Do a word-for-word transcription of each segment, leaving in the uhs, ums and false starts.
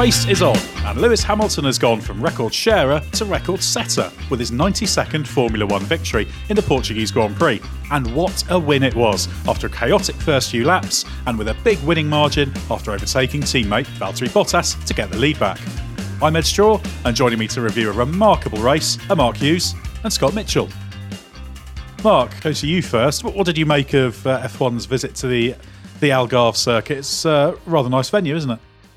race is on, and Lewis Hamilton has gone from record sharer to record setter with his ninety-second Formula One victory in the Portuguese Grand Prix. And what a win it was, after a chaotic first few laps and with a big winning margin after overtaking teammate Valtteri Bottas to get the lead back. I'm Ed Straw, and joining me to review a remarkable race are Mark Hughes and Scott Mitchell. Mark, go to you first. What, what did you make of uh, F one's visit to the, the Algarve circuit? It's a rather nice venue, isn't it?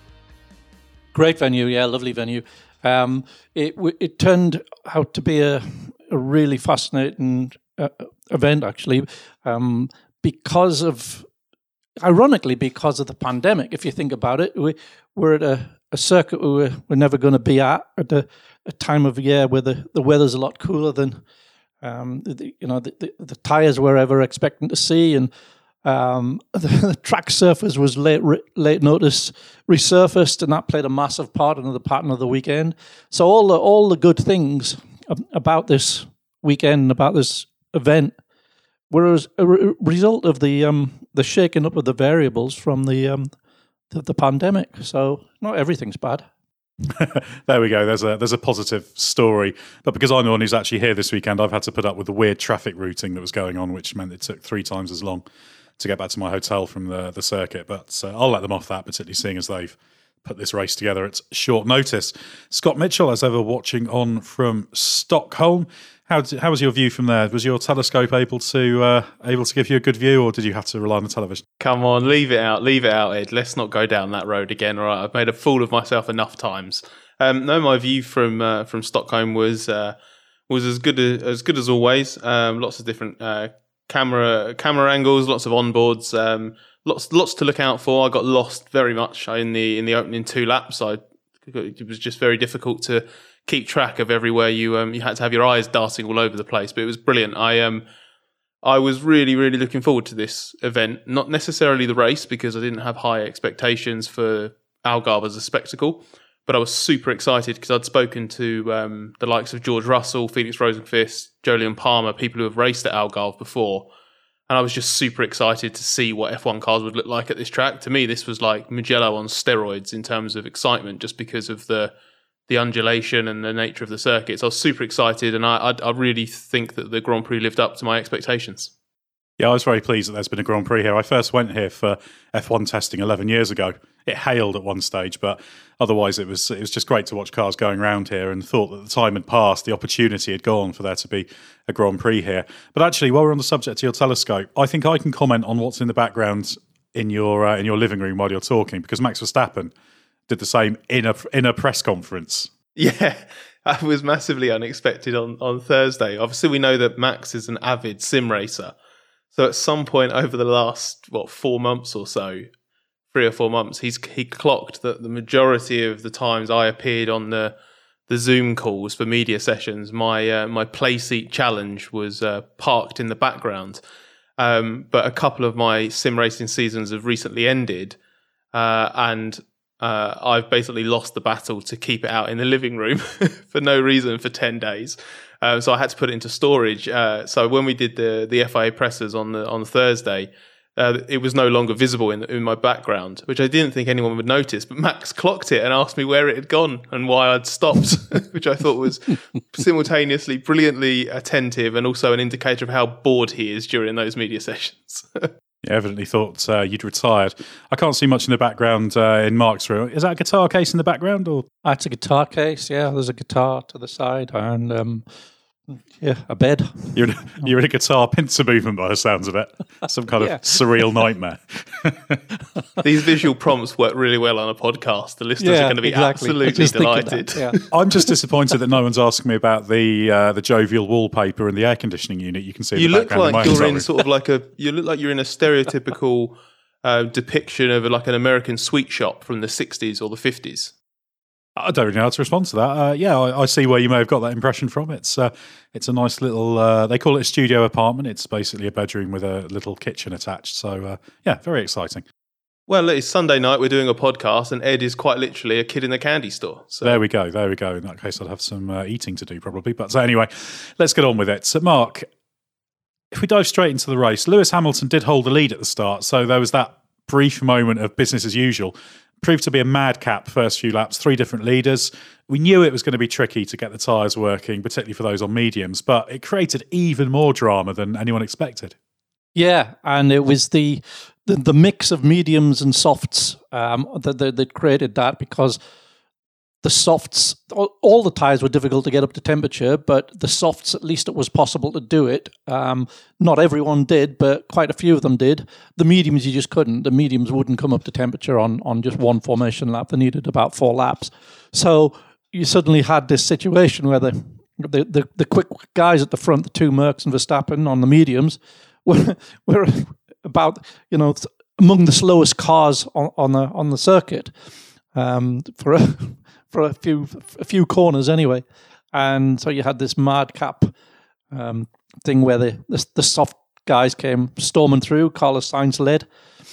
Great venue, yeah, lovely venue. Um, it it turned out to be a, a really fascinating uh, event, actually, um, because of, ironically, because of the pandemic. If you think about it, we, we're at a, a circuit we we're, we're never going to be at at a, a time of year where the, the weather's a lot cooler than um, the, you know the, the, the tyres we're ever expecting to see, and Um, the, the track surface was late late notice resurfaced, and that played a massive part in the pattern of the weekend. So all the all the good things about this weekend, about this event, were as a re- result of the um, the shaking up of the variables from the, um, the the pandemic. So not everything's bad. There we go. There's a there's a positive story. But because I'm the one who's actually here this weekend, I've had to put up with the weird traffic routing that was going on, which meant it took three times as long to get back to my hotel from the, the circuit. But uh, I'll let them off that, particularly seeing as they've put this race together at short notice. Scott Mitchell, as ever, watching on from Stockholm. How did, how was your view from there? Was your telescope able to uh, able to give you a good view, or did you have to rely on the television? Come on, leave it out, leave it out, Ed. Let's not go down that road again. All right, I've made a fool of myself enough times. Um, no, my view from uh, from Stockholm was uh, was as good as, as good as always. Um, lots of different Uh, Camera camera angles, lots of onboards, um, lots lots to look out for. I got lost very much in the in the opening two laps. I it was just very difficult to keep track of everywhere you um you had to have your eyes darting all over the place. But it was brilliant. I um I was really really looking forward to this event. Not necessarily the race, because I didn't have high expectations for Algarve as a spectacle. But I was super excited because I'd spoken to um, the likes of George Russell, Felix Rosenqvist, Jolyon Palmer, people who have raced at Algarve before. And I was just super excited to see what F one cars would look like at this track. To me, this was like Mugello on steroids in terms of excitement, just because of the the undulation and the nature of the circuit. So I was super excited, and I, I, I really think that the Grand Prix lived up to my expectations. Yeah, I was very pleased that there's been a Grand Prix here. I first went here for F one testing eleven years ago. It hailed at one stage, but otherwise it was it was just great to watch cars going around here, and thought that the time had passed, the opportunity had gone for there to be a Grand Prix here. But actually, while we're on the subject of your telescope, I think I can comment on what's in the background in your uh, in your living room while you're talking, because Max Verstappen did the same in a in a press conference. Yeah, that was massively unexpected on, on Thursday. Obviously, we know that Max is an avid sim racer. So at some point over the last, what, four months or so, three or four months, he's he clocked that the majority of the times I appeared on the the Zoom calls for media sessions, my uh, my playseat challenge was uh, parked in the background. Um, but a couple of my sim racing seasons have recently ended, uh, and uh, I've basically lost the battle to keep it out in the living room for no reason for ten days. Um, so I had to put it into storage. Uh, so when we did the the F I A pressers on the on Thursday, uh, it was no longer visible in in my background, which I didn't think anyone would notice. But Max clocked it and asked me where it had gone and why I'd stopped, which I thought was simultaneously brilliantly attentive and also an indicator of how bored he is during those media sessions. Yeah, evidently thought uh, you'd retired. I can't see much in the background uh, in Mark's room. Is that a guitar case in the background, or? That's a guitar case, yeah. There's a guitar to the side, and um, yeah, a bed. You're in a, you're in a guitar pincer movement by the sounds of it. Some kind Yeah. of surreal nightmare. These visual prompts work really well on a podcast. The listeners Yeah, are going to be exactly. absolutely Just think of delighted. that, yeah. I'm just disappointed that no one's asking me about the uh, the jovial wallpaper and the air conditioning unit you can see in You the look background. like in my you're hotel in room. sort of like a. You look like you're in a stereotypical uh, depiction of like an American sweet shop from the sixties or the fifties. I don't really know how to respond to that. Uh, yeah, I, I see where you may have got that impression from. It's uh, it's a nice little. Uh, they call it a studio apartment. It's basically a bedroom with a little kitchen attached. So uh, yeah, very exciting. Well, it's Sunday night. We're doing a podcast, and Ed is quite literally a kid in a candy store. So There we go. There we go. In that case, I'll have some uh, eating to do probably. But so anyway, let's get on with it. So Mark, if we dive straight into the race, Lewis Hamilton did hold the lead at the start. So there was that brief moment of business as usual proved to be a madcap first few laps, three different leaders. We knew it was going to be tricky to get the tyres working, particularly for those on mediums, but it created even more drama than anyone expected. Yeah, and it was the the, the mix of mediums and softs um, that, that, that created that, because the softs, all, all the tyres were difficult to get up to temperature, but the softs, at least it was possible to do it. Um, not everyone did, but quite a few of them did. The mediums, you just couldn't. The mediums wouldn't come up to temperature on, on just one formation lap. They needed about four laps. So you suddenly had this situation where the the, the, the quick guys at the front, the two Mercs and Verstappen on the mediums, were, were about, you know, among the slowest cars on, on the on the circuit um, for a for a few a few corners anyway, and so you had this madcap um, thing where the, the the soft guys came storming through. Carlos Sainz led,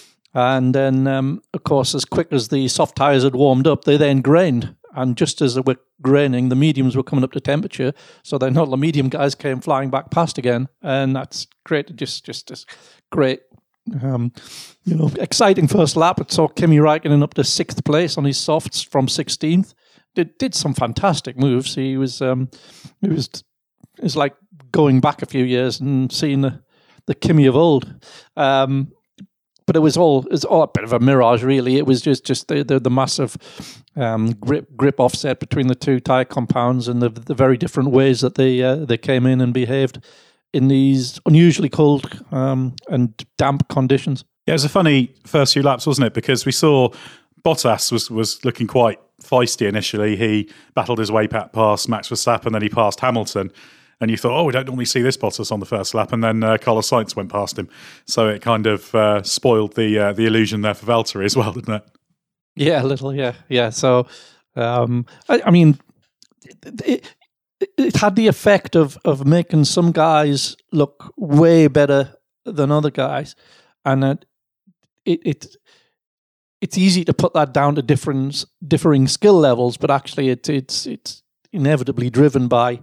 and then um, of course, as quick as the soft tires had warmed up, they then grained. And just as they were graining, the mediums were coming up to temperature. So then all the medium guys came flying back past again. And that's created just, just this great, um, you know, exciting first lap. It saw Kimi Räikkönen up to sixth place on his softs from sixteenth. Did did some fantastic moves. He was, um, it was, it was like going back a few years and seeing the, the Kimi of old. Um, But it was all it was all a bit of a mirage, really. It was just, just the, the, the massive um, grip grip offset between the two tyre compounds and the, the very different ways that they uh, they came in and behaved in these unusually cold um, and damp conditions. Yeah, it was a funny first few laps, wasn't it? Because we saw Bottas was, was looking quite feisty initially. He battled his way back past Max Verstappen, then he passed Hamilton. And you thought, oh, we don't normally see this Bottas on the first lap. And then uh, Carlos Sainz went past him. So it kind of uh, spoiled the uh, the illusion there for Valtteri as well, didn't it? Yeah, a little, yeah. Yeah, so, um, I, I mean, it, it, it had the effect of, of making some guys look way better than other guys. And it, it, it it's easy to put that down to different, differing skill levels, but actually it, it's it's inevitably driven by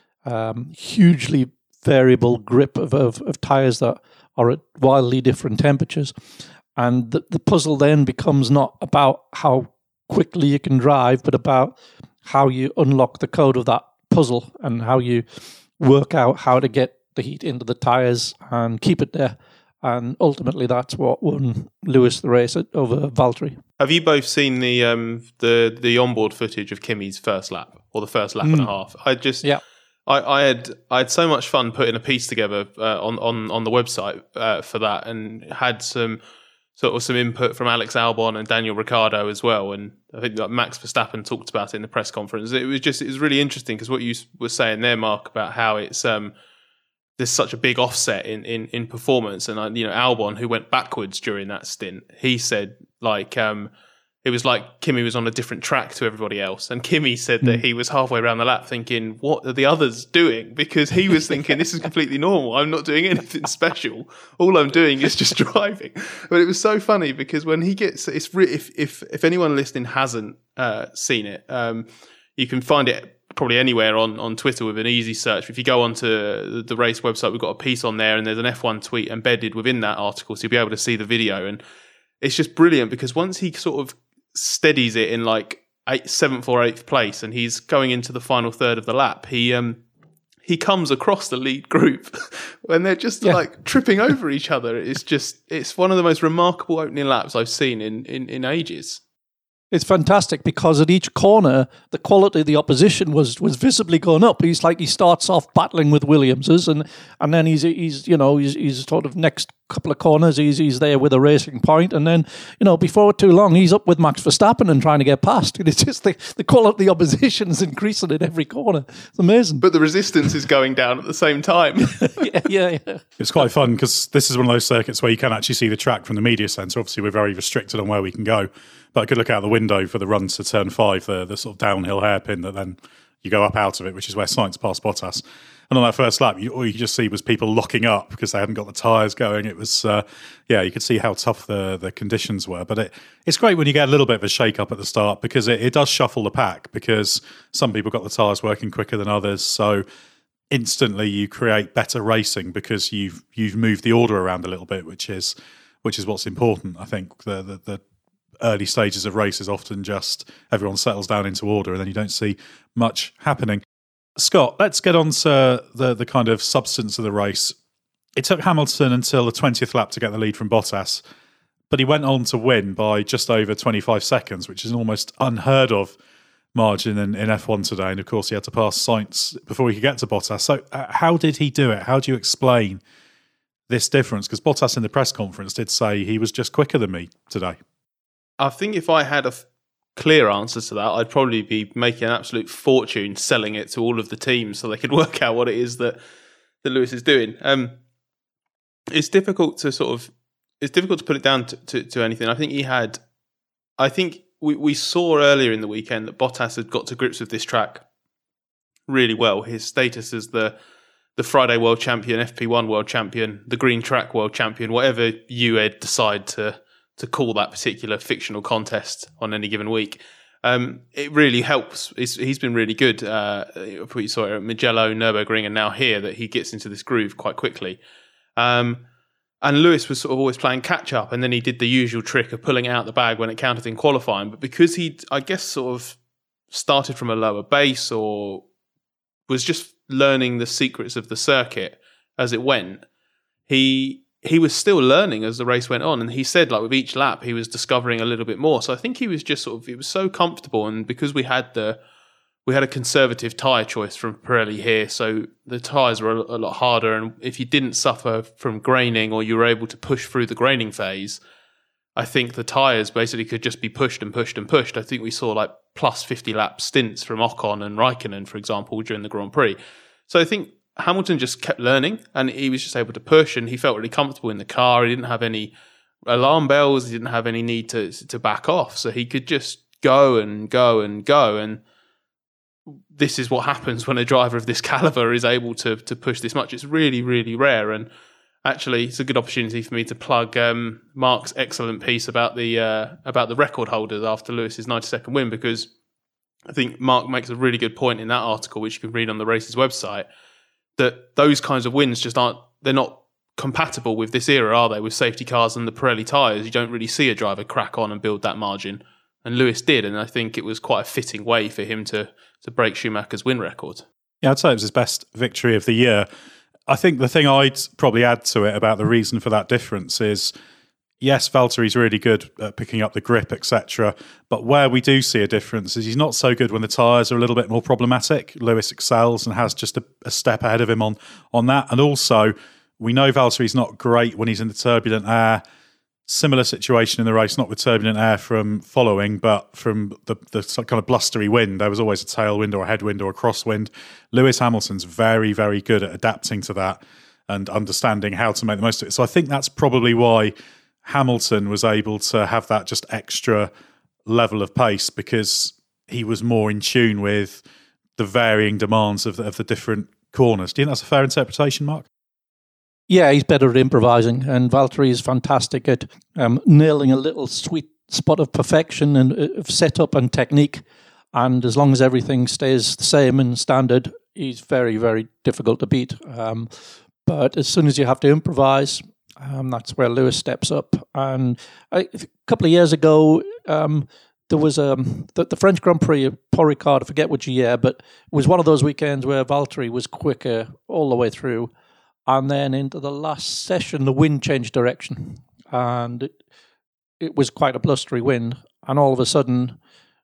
Um, hugely variable grip of, of, of tyres that are at wildly different temperatures. And the, the puzzle then becomes not about how quickly you can drive, but about how you unlock the code of that puzzle and how you work out how to get the heat into the tyres and keep it there. And ultimately, that's what won Lewis the race over Valtteri. Have you both seen the um, the the onboard footage of Kimi's first lap or the first lap mm. and a half? I just yeah. I, I had I had so much fun putting a piece together uh, on, on on the website uh, for that, and had some sort of some input from Alex Albon and Daniel Ricciardo as well. And I think like Max Verstappen talked about it in the press conference. It was just it was really interesting because what you were saying there, Mark, about how it's um there's such a big offset in in, in performance, and uh, you know Albon, who went backwards during that stint, he said like um. It was like Kimi was on a different track to everybody else. And Kimi said that he was halfway around the lap thinking, what are the others doing? Because he was thinking, this is completely normal. I'm not doing anything special. All I'm doing is just driving. But it was so funny because when he gets, it's re- if, if, if anyone listening hasn't uh, seen it, um, you can find it probably anywhere on, on Twitter with an easy search. If you go onto the race website, we've got a piece on there and there's an F one tweet embedded within that article. So you'll be able to see the video. And it's just brilliant because once he sort of steadies it in like eighth, seventh or eighth place, and he's going into the final third of the lap. He um he comes across the lead group when they're just yeah. like tripping over each other. It's just it's one of the most remarkable opening laps I've seen in in, in ages. It's fantastic because at each corner, the quality of the opposition was was visibly going up. He's like he starts off battling with Williamses, and and then he's he's you know he's he's sort of next couple of corners he's he's there with a racing point, and then you know before too long he's up with Max Verstappen and trying to get past. And it's just the the quality of the opposition is increasing at every corner. It's amazing. But the resistance is going down at the same time. yeah, yeah, yeah. It's quite fun because this is one of those circuits where you can actually see the track from the media centre. Obviously, we're very restricted on where we can go. But I could look out the window for the run to turn five, the, the sort of downhill hairpin that then you go up out of it, which is where Sainz passed Bottas. And on that first lap, you, all you could just see was people locking up because they hadn't got the tyres going. It was, uh, yeah, you could see how tough the, the conditions were. But it, it's great when you get a little bit of a shake-up at the start because it, it does shuffle the pack because some people got the tyres working quicker than others. So instantly you create better racing because you've you've moved the order around a little bit, which is which is what's important. I think the, the, the early stages of races often just everyone settles down into order and then you don't see much happening. Scott, let's get on to the, the kind of substance of the race. It took Hamilton until the twentieth lap to get the lead from Bottas, but he went on to win by just over twenty-five seconds, which is an almost unheard of margin in, in F one today. And of course, he had to pass Sainz before he could get to Bottas. So uh, how did he do it? How do you explain this difference? Because Bottas in the press conference did say he was just quicker than me today. I think if I had a f- clear answer to that, I'd probably be making an absolute fortune selling it to all of the teams so they could work out what it is that, that Lewis is doing. Um, it's difficult to sort of, it's difficult to put it down to, to, to anything. I think he had, I think we, we saw earlier in the weekend that Bottas had got to grips with this track really well. His status as the the Friday world champion, F P one world champion, the green track world champion, whatever you, Ed, decide to to call that particular fictional contest on any given week. Um, it really helps. It's, he's been really good. Uh, we saw it at Mugello, Nürburgring, and now here that he gets into this groove quite quickly. Um, and Lewis was sort of always playing catch up, and then he did the usual trick of pulling it out the bag when it counted in qualifying. But because he, I guess, sort of started from a lower base or was just learning the secrets of the circuit as it went, he he was still learning as the race went on. And he said, like, with each lap, he was discovering a little bit more. So I think he was just sort of, he was so comfortable. And because we had the, we had a conservative tyre choice from Pirelli here, so the tyres were a, a lot harder. And if you didn't suffer from graining or you were able to push through the graining phase, I think the tyres basically could just be pushed and pushed and pushed. I think we saw like plus fifty lap stints from Ocon and Raikkonen, for example, during the Grand Prix. So I think Hamilton just kept learning and he was just able to push and he felt really comfortable in the car. He didn't have any alarm bells. He didn't have any need to to back off. So he could just go and go and go. And this is what happens when a driver of this caliber is able to to push this much. It's really, really rare. And actually, it's a good opportunity for me to plug um, Mark's excellent piece about the uh, about the record holders after Lewis's ninety-second win, because I think Mark makes a really good point in that article, which you can read on the race's website, that those kinds of wins just aren't, they're not compatible with this era, are they? With safety cars and the Pirelli tyres, you don't really see a driver crack on and build that margin. And Lewis did, and I think it was quite a fitting way for him to to break Schumacher's win record. Yeah, I'd say it was his best victory of the year. I think the thing I'd probably add to it about the reason for that difference is, yes, Valtteri's really good at picking up the grip, et cetera. But where we do see a difference is he's not so good when the tyres are a little bit more problematic. Lewis excels and has just a, a step ahead of him on, on that. And also, we know Valtteri's not great when he's in the turbulent air. Similar situation in the race, not with turbulent air from following, but from the, the kind of blustery wind. There was always a tailwind or a headwind or a crosswind. Lewis Hamilton's very, very good at adapting to that and understanding how to make the most of it. So I think that's probably why Hamilton was able to have that just extra level of pace, because he was more in tune with the varying demands of the, of the different corners. Do you think that's a fair interpretation, Mark? Yeah, he's better at improvising, and Valtteri is fantastic at um, nailing a little sweet spot of perfection and uh, of setup and technique. And as long as everything stays the same and standard, he's very, very difficult to beat. Um, but as soon as you have to improvise, um, that's where Lewis steps up. And I, a couple of years ago, um, there was um, the, the French Grand Prix of Paul Ricard, I forget which year, but it was one of those weekends where Valtteri was quicker all the way through. And then into the last session, the wind changed direction. And it, it was quite a blustery wind. And all of a sudden,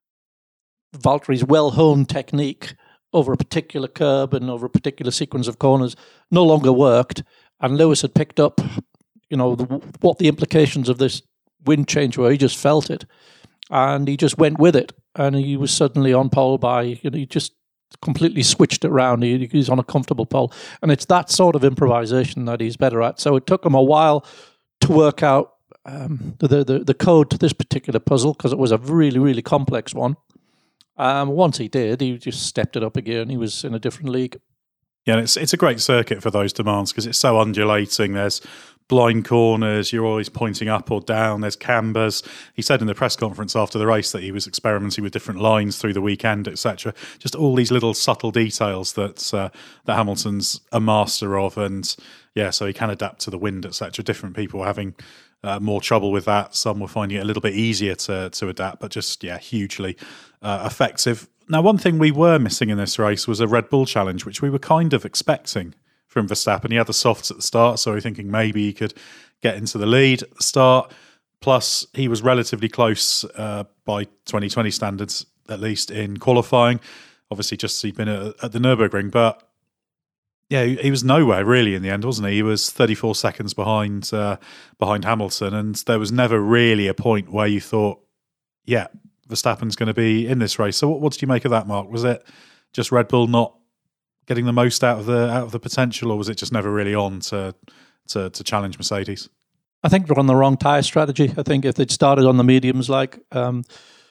Valtteri's well-honed technique over a particular curb and over a particular sequence of corners no longer worked. And Lewis had picked up, you know, the, what the implications of this wind change were. He just felt it. And he just went with it. And he was suddenly on pole by, you know, he just completely switched it around. He, he's on a comfortable pole. And it's that sort of improvisation that he's better at. So it took him a while to work out um, the, the the code to this particular puzzle, because it was a really, really complex one. Um, once he did, he just stepped it up again. He was in a different league. Yeah, and it's it's a great circuit for those demands because it's so undulating. There's blind corners, you're always pointing up or down, there's cambers. He said in the press conference after the race that he was experimenting with different lines through the weekend, et cetera. Just all these little subtle details that uh, that Hamilton's a master of. And yeah, so he can adapt to the wind, et cetera. Different people were having uh, more trouble with that. Some were finding it a little bit easier to to adapt, but just yeah, hugely uh, effective. Now, one thing we were missing in this race was a Red Bull challenge, which we were kind of expecting from Verstappen. He had the softs at the start, so we were thinking maybe he could get into the lead at the start. Plus, he was relatively close uh, by twenty twenty standards, at least in qualifying. Obviously, just as he'd been at, at the Nürburgring, but yeah, he, he was nowhere really in the end, wasn't he? He was thirty-four seconds behind uh, behind Hamilton, and there was never really a point where you thought, yeah, Verstappen's going to be in this race. So, what, what did you make of that, Mark? Was it just Red Bull not getting the most out of the out of the potential, or was it just never really on to to, to challenge Mercedes? I think they're on the wrong tyre strategy. I think if they'd started on the mediums like um,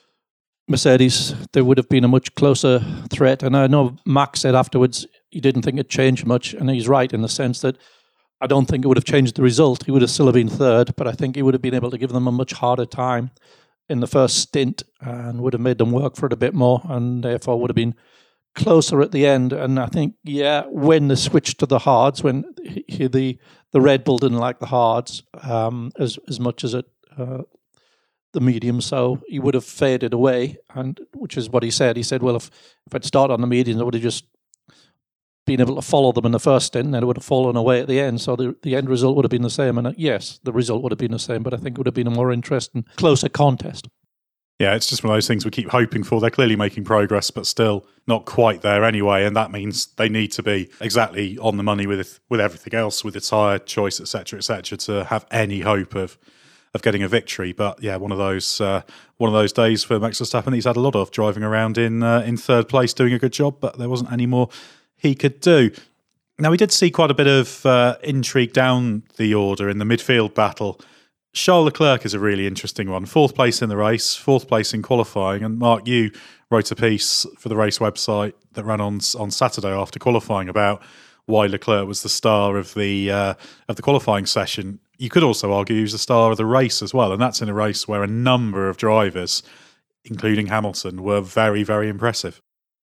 Mercedes, there would have been a much closer threat. And I know Max said afterwards he didn't think it changed much, and he's right in the sense that I don't think it would have changed the result. He would have still have been third, but I think he would have been able to give them a much harder time in the first stint and would have made them work for it a bit more, and therefore would have been closer at the end. And I think, yeah, when the switch to the hards, when he, the the Red Bull didn't like the hards um, as as much as it uh, the medium, so he would have faded away. And which is what he said. He said, well, if if I'd started on the mediums, I would have just been able to follow them in the first stint, and it would have fallen away at the end. So the the end result would have been the same. And uh, yes, the result would have been the same, but I think it would have been a more interesting, closer contest. Yeah, it's just one of those things we keep hoping for. They're clearly making progress, but still not quite there anyway. And that means they need to be exactly on the money with with everything else, with the tyre choice, et cetera, et cetera, to have any hope of of getting a victory. But yeah, one of those uh, one of those days for Max Verstappen he's had a lot of, driving around in uh, in third place, doing a good job, but there wasn't any more he could do. Now, we did see quite a bit of uh, intrigue down the order in the midfield battle. Charles Leclerc is a really interesting one. Fourth place in the race, fourth place in qualifying. And Mark, you wrote a piece for the race website that ran on on Saturday after qualifying about why Leclerc was the star of the uh, of the qualifying session. You could also argue he was the star of the race as well, and that's in a race where a number of drivers, including Hamilton, were very, very impressive.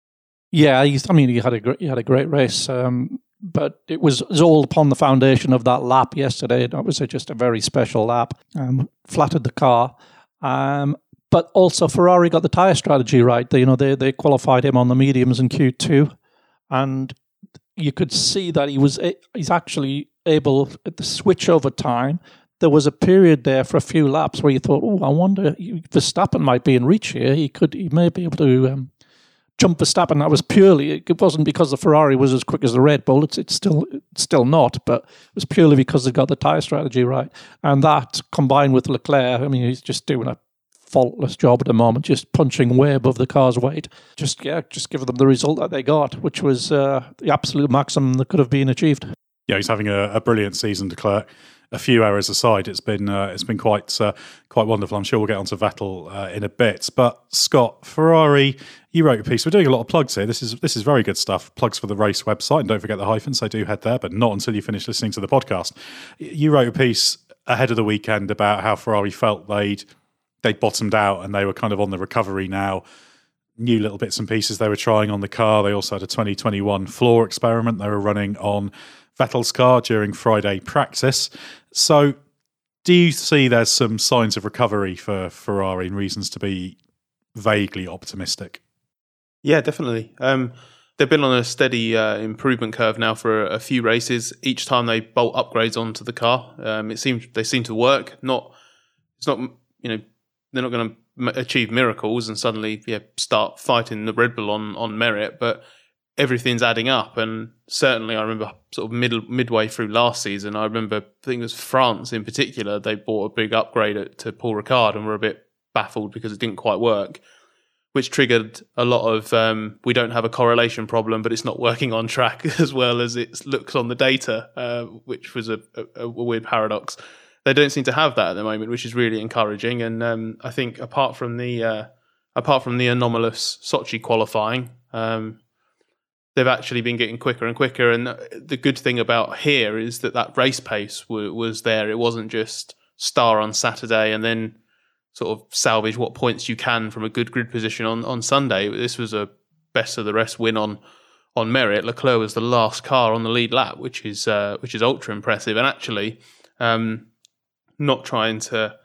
Yeah, I mean, he had a great, he had a great race. Um, But it was, it was all upon the foundation of that lap yesterday. That was just a very special lap. Um, flattered the car. Um, but also Ferrari got the tyre strategy right. They, you know, they, they qualified him on the mediums in Q two. And you could see that he was he's actually able to switch over time. There was a period there for a few laps where you thought, oh, I wonder, Verstappen might be in reach here. He could, he may be able to... Um, jump Verstappen. That was purely, it wasn't because the Ferrari was as quick as the Red Bull. It's it's still it's still not, but it was purely because they got the tyre strategy right. And that combined with Leclerc, I mean, he's just doing a faultless job at the moment, just punching way above the car's weight. Just yeah, just give them the result that they got, which was uh, the absolute maximum that could have been achieved. Yeah, he's having a, a brilliant season, Leclerc. A few errors aside, it's been uh, it's been quite uh, quite wonderful. I'm sure we'll get onto Vettel uh, in a bit. But Scott, Ferrari, you wrote a piece. We're doing a lot of plugs here. This is this is very good stuff. Plugs for the race website, and don't forget the hyphens. I do head there, but not until you finish listening to the podcast. You wrote a piece ahead of the weekend about how Ferrari felt they'd they'd bottomed out and they were kind of on the recovery now. New little bits and pieces they were trying on the car. They also had a twenty twenty-one floor experiment they were running on Vettel's car during Friday practice. So do you see there's some signs of recovery for Ferrari and reasons to be vaguely optimistic? Yeah, definitely. Um, they've been on a steady uh, improvement curve now for a, a few races. Each time they bolt upgrades onto the car, um, it seems they seem to work. Not, it's not, you know, they're not going to m- achieve miracles and suddenly yeah start fighting the Red Bull on on merit, but everything's adding up. And certainly I remember sort of middle, midway through last season, I remember, I think it was France in particular, they bought a big upgrade at, to Paul Ricard and were a bit baffled because it didn't quite work, which triggered a lot of, um, we don't have a correlation problem, but it's not working on track as well as it looks on the data, uh, which was a, a, a weird paradox. They don't seem to have that at the moment, which is really encouraging. And um, I think apart from the uh, apart from the anomalous Sochi qualifying, um, they've actually been getting quicker and quicker. And the good thing about here is that that race pace w- was there. It wasn't just star on Saturday and then sort of salvage what points you can from a good grid position on, on Sunday. This was a best of the rest win on on merit, Leclerc was the last car on the lead lap, which is uh, which is ultra impressive. And actually, um, not trying to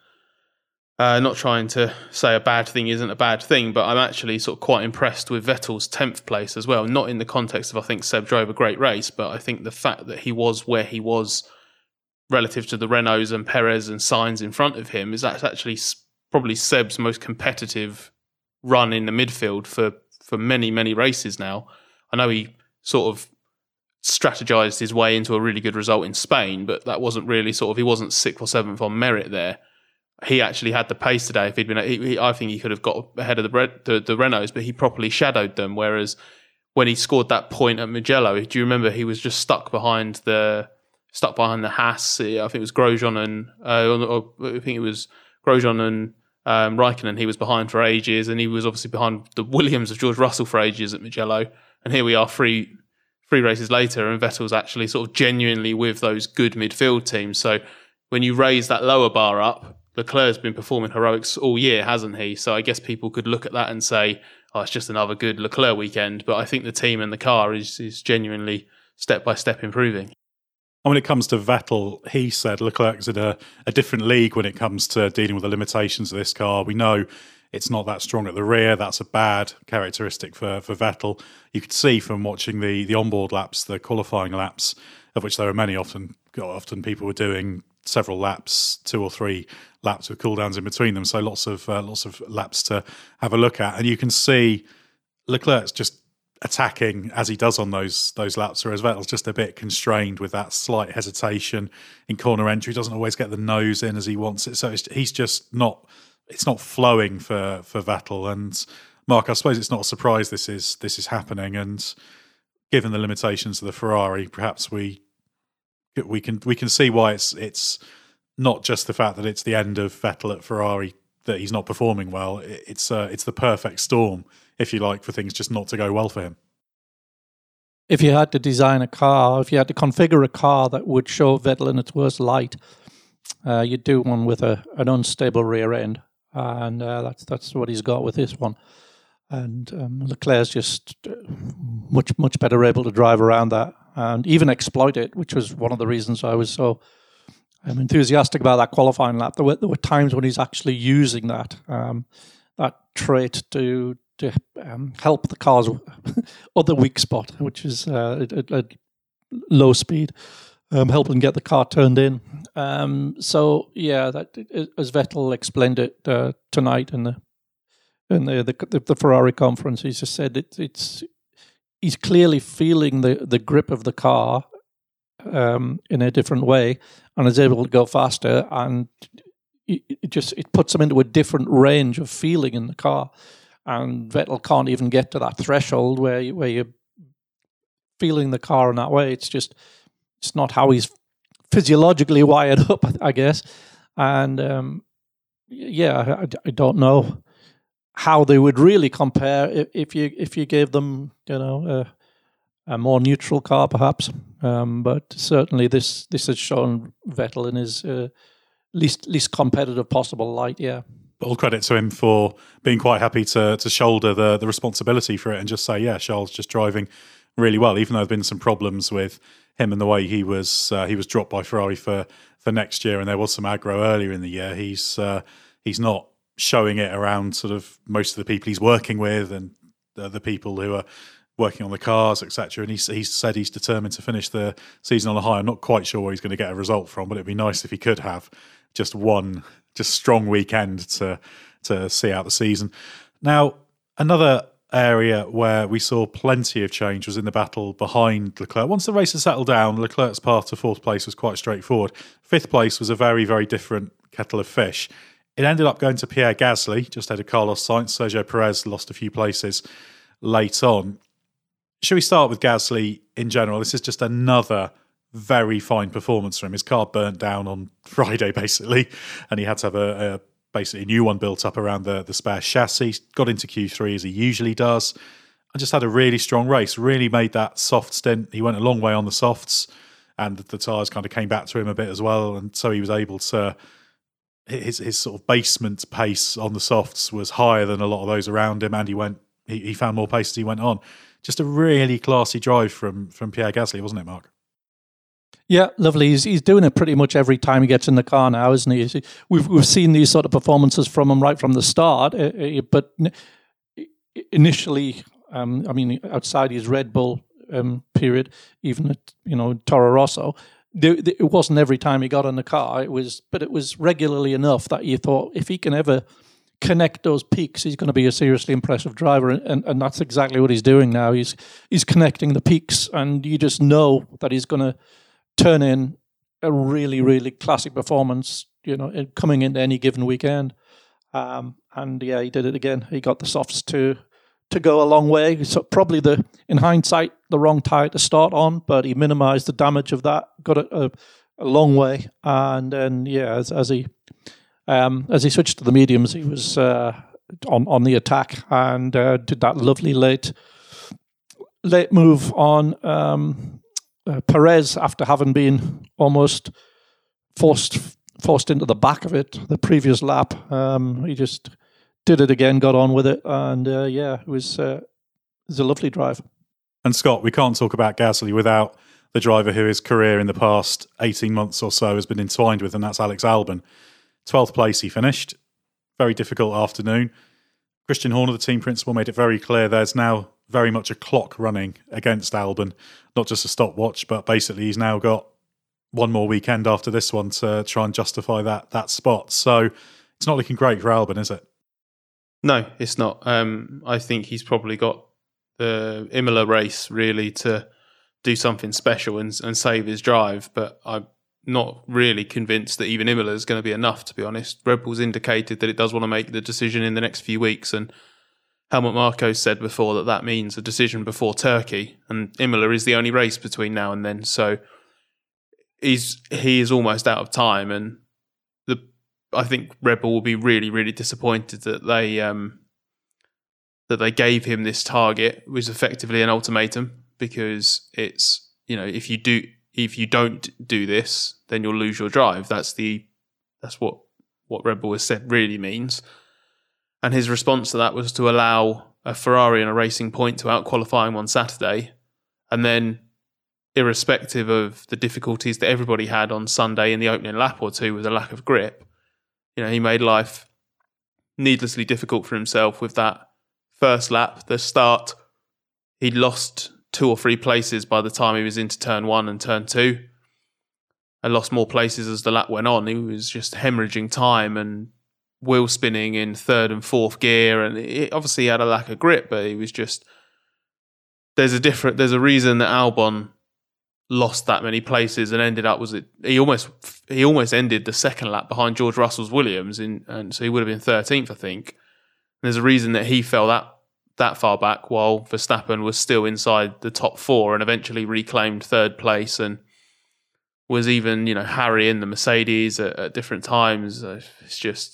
uh, not trying to say a bad thing isn't a bad thing, but I'm actually sort of quite impressed with Vettel's tenth place as well. Not in the context of I think Seb drove a great race, but I think the fact that he was where he was relative to the Renaults and Perez and Sainz in front of him is that's actually probably Seb's most competitive run in the midfield for for many many races now. I know he sort of strategized his way into a really good result in Spain, but that wasn't really sort of, he wasn't sixth or seventh on merit there. He actually had the pace today. If he'd been, he, he, I think he could have got ahead of the, the the Renaults, but he properly shadowed them. Whereas when he scored that point at Mugello, do you remember he was just stuck behind the stuck behind the Haas? I think it was Grosjean and uh, or, or I think it was Grosjean and um, Raikkonen. He was behind for ages, and he was obviously behind the Williams of George Russell for ages at Mugello. And here we are, three three races later, and Vettel's actually sort of genuinely with those good midfield teams. So when you raise that lower bar up, Leclerc's been performing heroics all year, hasn't he? So I guess people could look at that and say, oh, it's just another good Leclerc weekend. But I think the team and the car is is genuinely step by step improving. And when it comes to Vettel, he said Leclerc's in a, a different league when it comes to dealing with the limitations of this car. We know it's not that strong at the rear. That's a bad characteristic for, for Vettel. You could see from watching the the onboard laps, the qualifying laps, of which there are many. Often, often people were doing several laps, two or three laps with cooldowns in between them. So lots of uh, lots of laps to have a look at, and you can see Leclerc's just attacking as he does on those those laps, whereas Vettel's just a bit constrained with that slight hesitation in corner entry. Doesn't always get the nose in as he wants it, so it's, he's just not. It's not flowing for, for Vettel. And Mark, I suppose it's not a surprise this is this is happening. And given the limitations of the Ferrari, perhaps we we can we can see why it's it's not just the fact that it's the end of Vettel at Ferrari that he's not performing well. It's uh, it's the perfect storm, if you like, for things just not to go well for him. If you had to design a car, if you had to configure a car that would show Vettel in its worst light, uh, you'd do one with a an unstable rear end. And uh, that's that's what he's got with this one. And um, Leclerc's just uh, much, much better able to drive around that and even exploit it, which was one of the reasons I was so um, enthusiastic about that qualifying lap. There were, there were times when he's actually using that um, that trait to to um, help the car's other weak spot, which is uh, at, at low speed. Um, helping get the car turned in. Um, so yeah, that as Vettel explained it uh, tonight in the in the, the the Ferrari conference, he just said it, it's he's clearly feeling the, the grip of the car um, in a different way, and is able to go faster, and it, it just it puts him into a different range of feeling in the car, and Vettel can't even get to that threshold where you, where you're feeling the car in that way. It's just It's not how he's physiologically wired up, I guess. And um, yeah, I, I don't know how they would really compare if, if you if you gave them, you know, a, a more neutral car, perhaps. Um, but certainly, this this has shown Vettel in his uh, least least competitive possible light. Yeah. All credit to him for being quite happy to to shoulder the the responsibility for it and just say, yeah, Charles just driving really well, even though there've been some problems with him and the way he was uh, he was dropped by Ferrari for, for next year, and there was some aggro earlier in the year. He's uh, he's not showing it around sort of most of the people he's working with and the, the people who are working on the cars, et cetera. And he's he's said he's determined to finish the season on a high. I'm not quite sure where he's going to get a result from, but it'd be nice if he could have just one just strong weekend to to see out the season. Now, another area where we saw plenty of change was in the battle behind Leclerc. Once the race had settled down, Leclerc's path to fourth place was quite straightforward. Fifth place was a very, very different kettle of fish. It ended up going to Pierre Gasly, just ahead of Carlos Sainz. Sergio Perez lost a few places late on. Should we start with Gasly in general? This is just another very fine performance from him. His car burnt down on Friday, basically, and he had to have a, a basically a new one built up around the, the spare chassis. Got into Q three as he usually does. And just had a really strong race. Really made that soft stint. He went a long way on the softs, and the tyres kind of came back to him a bit as well. And so he was able to... His his sort of basement pace on the softs was higher than a lot of those around him, and he went he, he found more pace as he went on. just a really classy drive from from Pierre Gasly, wasn't it, Mark? Yeah, lovely. He's he's doing it pretty much every time he gets in the car now, isn't he? We've we've seen these sort of performances from him right from the start, but initially, um, I mean, outside his Red Bull um, period, even at you know Toro Rosso, it wasn't every time he got in the car. It was, but it was regularly enough that you thought if he can ever connect those peaks, he's going to be a seriously impressive driver, and, and that's exactly what he's doing now. He's he's connecting the peaks, and you just know that he's going to turn in a really, really classic performance, you know, coming into any given weekend. Um, and yeah, he did it again. He got the softs to to go a long way. So probably the, in hindsight, the wrong tyre to start on, but he minimised the damage of that. Got it a, a long way, and then yeah, as, as he um, as he switched to the mediums, he was uh, on on the attack and uh, did that lovely late late move on. Um, Uh, Perez, after having been almost forced forced into the back of it the previous lap, um, he just did it again, got on with it, and uh, yeah, it was uh, it was a lovely drive. And Scott, we can't talk about Gasly without the driver who his career in the past eighteen months or so has been entwined with, and that's Alex Albon. twelfth place he finished. Very difficult afternoon. Christian Horner, the team principal, made it very clear there's now very much a clock running against Albon, not just a stopwatch, but basically he's now got one more weekend after this one to try and justify that that spot. So it's not looking great for Albon, is it? No, it's not. Um, I think he's probably got the Imola race really to do something special and, and save his drive, but I'm not really convinced that even Imola is going to be enough, to be honest. Red Bull's indicated that it does want to make the decision in the next few weeks, and Helmut Marko said before that that means a decision before Turkey, and Imola is the only race between now and then. So he's he is almost out of time, and the I think Red Bull will be really really disappointed that they um, that they gave him this target, which was effectively an ultimatum, because it's you know if you do if you don't do this, then you'll lose your drive. That's the that's what what Red Bull has said really means. And his response to that was to allow a Ferrari and a Racing Point to out-qualify him on Saturday. And then, irrespective of the difficulties that everybody had on Sunday in the opening lap or two with a lack of grip, you know, he made life needlessly difficult for himself with that first lap. The start, he'd lost two or three places by the time he was into turn one and turn two, and lost more places as the lap went on. He was just hemorrhaging time and wheel spinning in third and fourth gear, and it obviously had a lack of grip, but he was just there's a different there's a reason that Albon lost that many places and ended up was it he almost he almost ended the second lap behind George Russell's Williams, in and so he would have been thirteenth, I think. And there's a reason that he fell that that far back while Verstappen was still inside the top four and eventually reclaimed third place and was even you know harrying the Mercedes at, at different times. It's just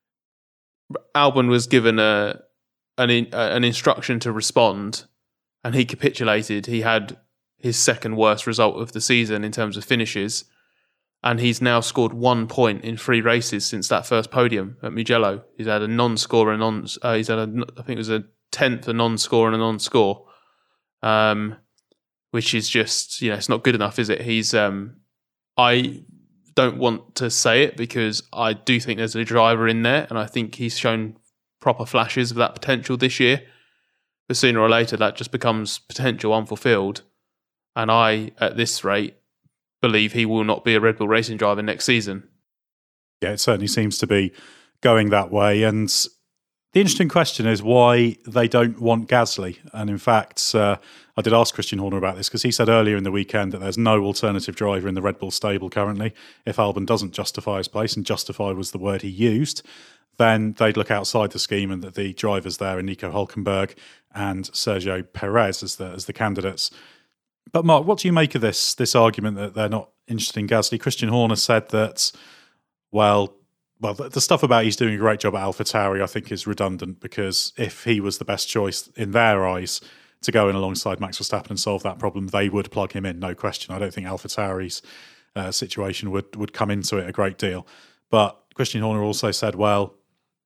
Albon was given a an in, an instruction to respond, and he capitulated. He had his second worst result of the season in terms of finishes, and he's now scored one point in three races since that first podium at Mugello. He's had a non-score and non. Uh, he's had a I think it was a tenth, a non-score and a non-score, um, which is just you know it's not good enough, is it? He's um, I. don't want to say it because I do think there's a driver in there, and I think he's shown proper flashes of that potential this year. But sooner or later, that just becomes potential unfulfilled. And I, at this rate, believe he will not be a Red Bull Racing driver next season. Yeah, it certainly seems to be going that way. And the interesting question is why they don't want Gasly. And in fact, uh, I did ask Christian Horner about this because he said earlier in the weekend that there's no alternative driver in the Red Bull stable currently. If Albon doesn't justify his place, and justify was the word he used, then they'd look outside the scheme, and that the drivers there are Nico Hülkenberg and Sergio Perez as the as the candidates. But Mark, what do you make of this this argument that they're not interested in Gasly? Christian Horner said that, well, Well, the stuff about he's doing a great job at AlphaTauri, I think, is redundant, because if he was the best choice in their eyes to go in alongside Max Verstappen and solve that problem, they would plug him in, no question. I don't think AlphaTauri's uh, situation would, would come into it a great deal. But Christian Horner also said, well,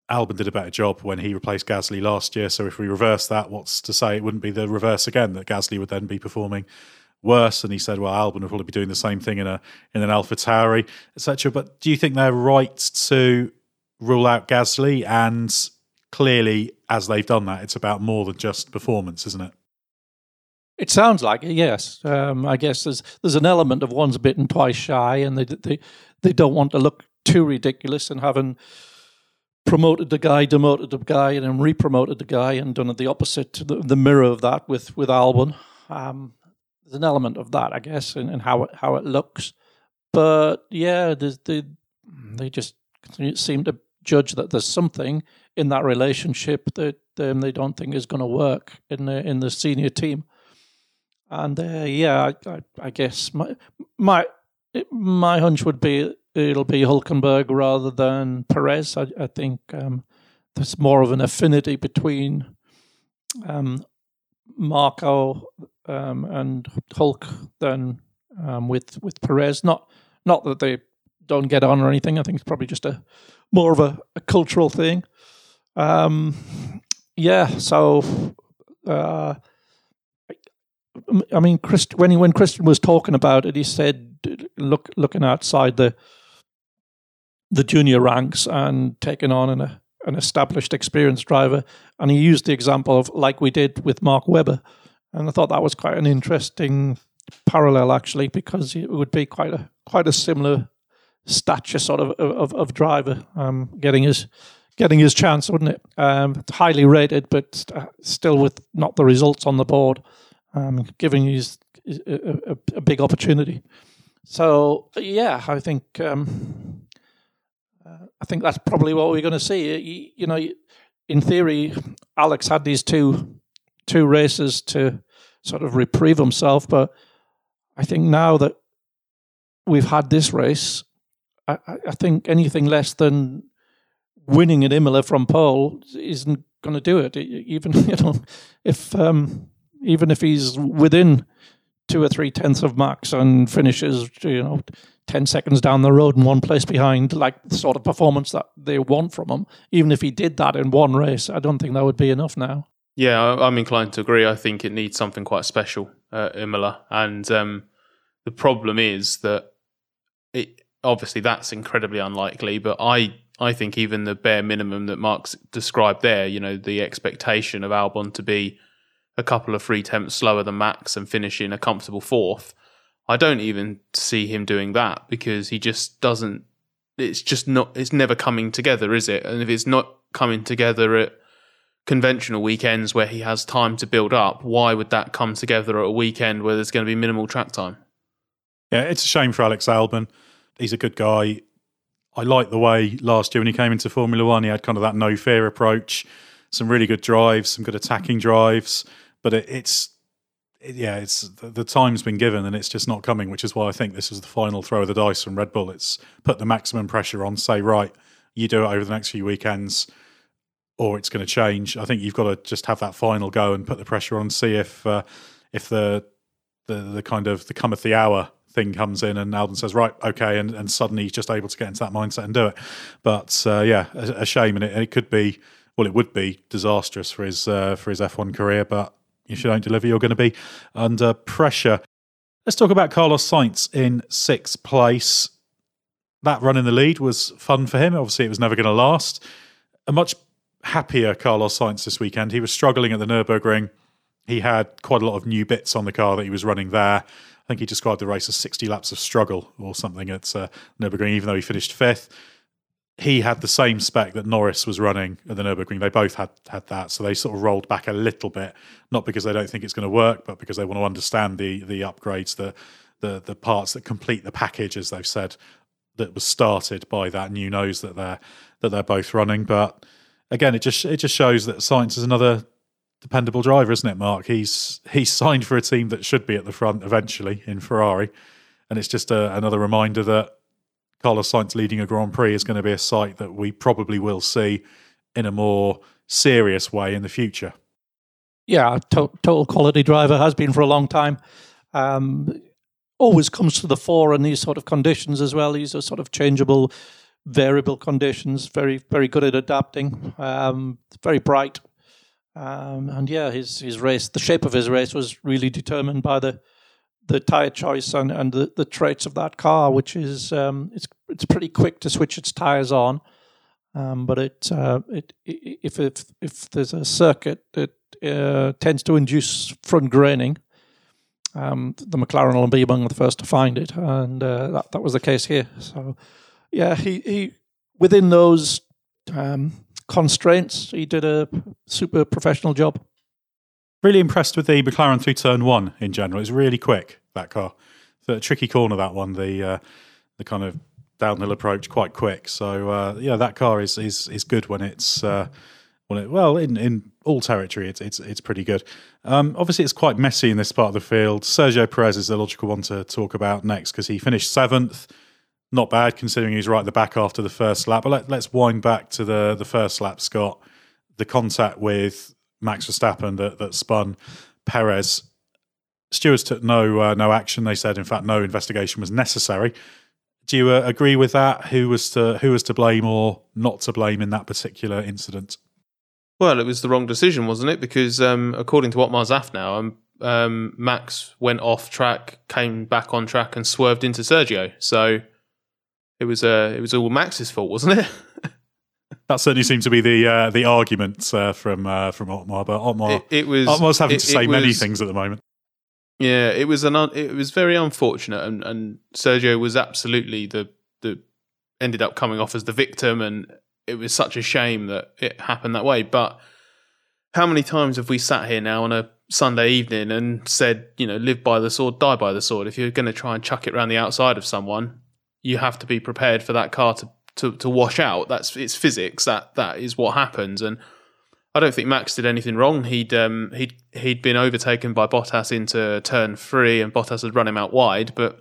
Albon did a better job when he replaced Gasly last year. So if we reverse that, what's to say it wouldn't be the reverse again, that Gasly would then be performing worse? And he said, well, Albon will probably be doing the same thing in a in an AlphaTauri, et cetera. But do you think they're right to rule out Gasly? And clearly, as they've done that, it's about more than just performance, isn't it? It sounds like it, yes. Um, I guess there's there's an element of once bitten, twice shy, and they they they don't want to look too ridiculous and having promoted the guy, demoted the guy, and then re-promoted the guy, and done the opposite, the, the mirror of that with with Albon. Um, there's an element of that, I guess, in, in how it how it looks. But yeah, they they just seem to judge that there's something in that relationship that um, they don't think is going to work in the in the senior team. And uh, yeah, I, I, I guess my my my hunch would be it'll be Hülkenberg rather than Perez. I, I think um, there's more of an affinity between um, Marco um, and Hulk than um, with with Perez. Not not that they don't get on or anything. I think it's probably just a more of a, a cultural thing. Um, yeah, so. Uh, I mean, Christ, when he, when Christian was talking about it, he said, "Look, looking outside the the junior ranks and taking on an an established, experienced driver," and he used the example of like we did with Mark Webber, and I thought that was quite an interesting parallel, actually, because it would be quite a quite a similar stature sort of of, of driver, um, getting his getting his chance, wouldn't it? Um, highly rated, but still with not the results on the board. Um, giving you a, a, a big opportunity. So yeah, I think um, uh, I think that's probably what we're going to see. You, you know, in theory, Alex had these two two races to sort of reprieve himself, but I think now that we've had this race, I, I think anything less than winning at Imola from pole isn't going to do it. Even you know, if um, Even if he's within two or three tenths of Max and finishes, you know, ten seconds down the road and one place behind, like the sort of performance that they want from him, even if he did that in one race, I don't think that would be enough now. Yeah, I'm inclined to agree. I think it needs something quite special at Imola. And um, the problem is that it obviously that's incredibly unlikely, but I, I think even the bare minimum that Mark's described there, you know, the expectation of Albon to be a couple of free tenths slower than Max and finishing a comfortable fourth, I don't even see him doing that because he just doesn't, it's just not, it's never coming together, is it? And if it's not coming together at conventional weekends where he has time to build up, why would that come together at a weekend where there's going to be minimal track time? Yeah, it's a shame for Alex Albon. He's a good guy. I like the way last year when he came into Formula One, he had kind of that no fear approach, some really good drives, some good attacking drives. But it, it's, it, yeah, it's the, the time's been given and it's just not coming, which is why I think this was the final throw of the dice from Red Bull. It's put the maximum pressure on, say, right, you do it over the next few weekends or it's going to change. I think you've got to just have that final go and put the pressure on, see if uh, if the, the the kind of the cometh the hour thing comes in and Albon says, right, okay, and, and suddenly he's just able to get into that mindset and do it. But uh, yeah, a, a shame, and it, it could be, well, it would be disastrous for his uh, for his F one career, but if you don't deliver, you're going to be under pressure. Let's talk about Carlos Sainz in sixth place. That run in the lead was fun for him. Obviously, it was never going to last. A much happier Carlos Sainz this weekend. He was struggling at the Nürburgring. He had quite a lot of new bits on the car that he was running there. I think he described the race as sixty laps of struggle or something at uh, Nürburgring, even though he finished fifth. He had the same spec that Norris was running at the Nürburgring. They both had had that, so they sort of rolled back a little bit, not because they don't think it's going to work, but because they want to understand the the upgrades, the the the parts that complete the package, as they've said, that was started by that new nose that they're that they're both running. But again, it just it just shows that Sainz is another dependable driver, isn't it, Mark? He's he's signed for a team that should be at the front eventually in Ferrari, and it's just a, another reminder that Carlos Sainz leading a Grand Prix is going to be a sight that we probably will see in a more serious way in the future. Yeah, to- total quality driver, has been for a long time. Um, always comes to the fore in these sort of conditions as well. He's a sort of changeable variable conditions, very very good at adapting, um, very bright. Um, and yeah, his his race, the shape of his race was really determined by the the tyre choice and, and the, the traits of that car, which is um, it's it's pretty quick to switch its tyres on, um, but it, uh, it if if if there's a circuit that uh, tends to induce front graining, um, the McLaren will be among the first to find it, and uh, that that was the case here. So yeah, he he within those Um, constraints, he did a super professional job. Really impressed with the McLaren through turn one in general. It's really quick, that car. The tricky corner, that one, the uh, the kind of downhill approach, quite quick. So uh, yeah, that car is is is good when it's uh, when it well in, in all territory. It's it's it's pretty good. Um, obviously, it's quite messy in this part of the field. Sergio Perez is the logical one to talk about next because he finished seventh. Not bad considering he's right at the back after the first lap. But let, let's wind back to the, the first lap, Scott. The contact with Max Verstappen that, that spun Perez. Stewards took no uh, no action. They said, in fact, no investigation was necessary. Do you uh, agree with that? Who was to who was to blame or not to blame in that particular incident? Well, it was the wrong decision, wasn't it? Because um, according to Otmar Zafnauer, um, um, Max went off track, came back on track, and swerved into Sergio. So it was uh, it was all Max's fault, wasn't it? That certainly seemed to be the uh, the argument uh, from uh, from Otmar. But Otmar, it, it was Otmar's having it, to say was, many things at the moment. Yeah, it was an un, it was very unfortunate, and, and Sergio was absolutely the the ended up coming off as the victim, and it was such a shame that it happened that way. But how many times have we sat here now on a Sunday evening and said, you know, live by the sword, die by the sword? If you're going to try and chuck it around the outside of someone, you have to be prepared for that car to, to, to wash out. That's it's physics. That that is what happens. And I don't think Max did anything wrong. He'd um, he'd he'd been overtaken by Bottas into turn three, and Bottas had run him out wide. But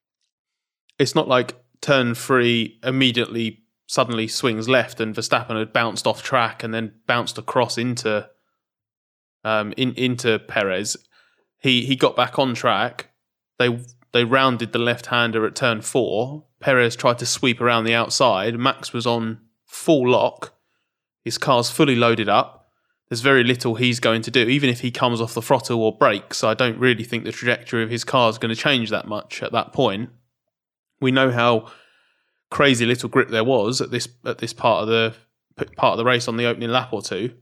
it's not like turn three immediately suddenly swings left, and Verstappen had bounced off track and then bounced across into um in into Perez. He he got back on track. They they rounded the left-hander at turn four. Perez tried to sweep around the outside. Max was on full lock. His car's fully loaded up. There's very little he's going to do, even if he comes off the throttle or brakes. I don't really think the trajectory of his car is going to change that much at that point. We know how crazy little grip there was at this at this part of the part of the race on the opening lap or two.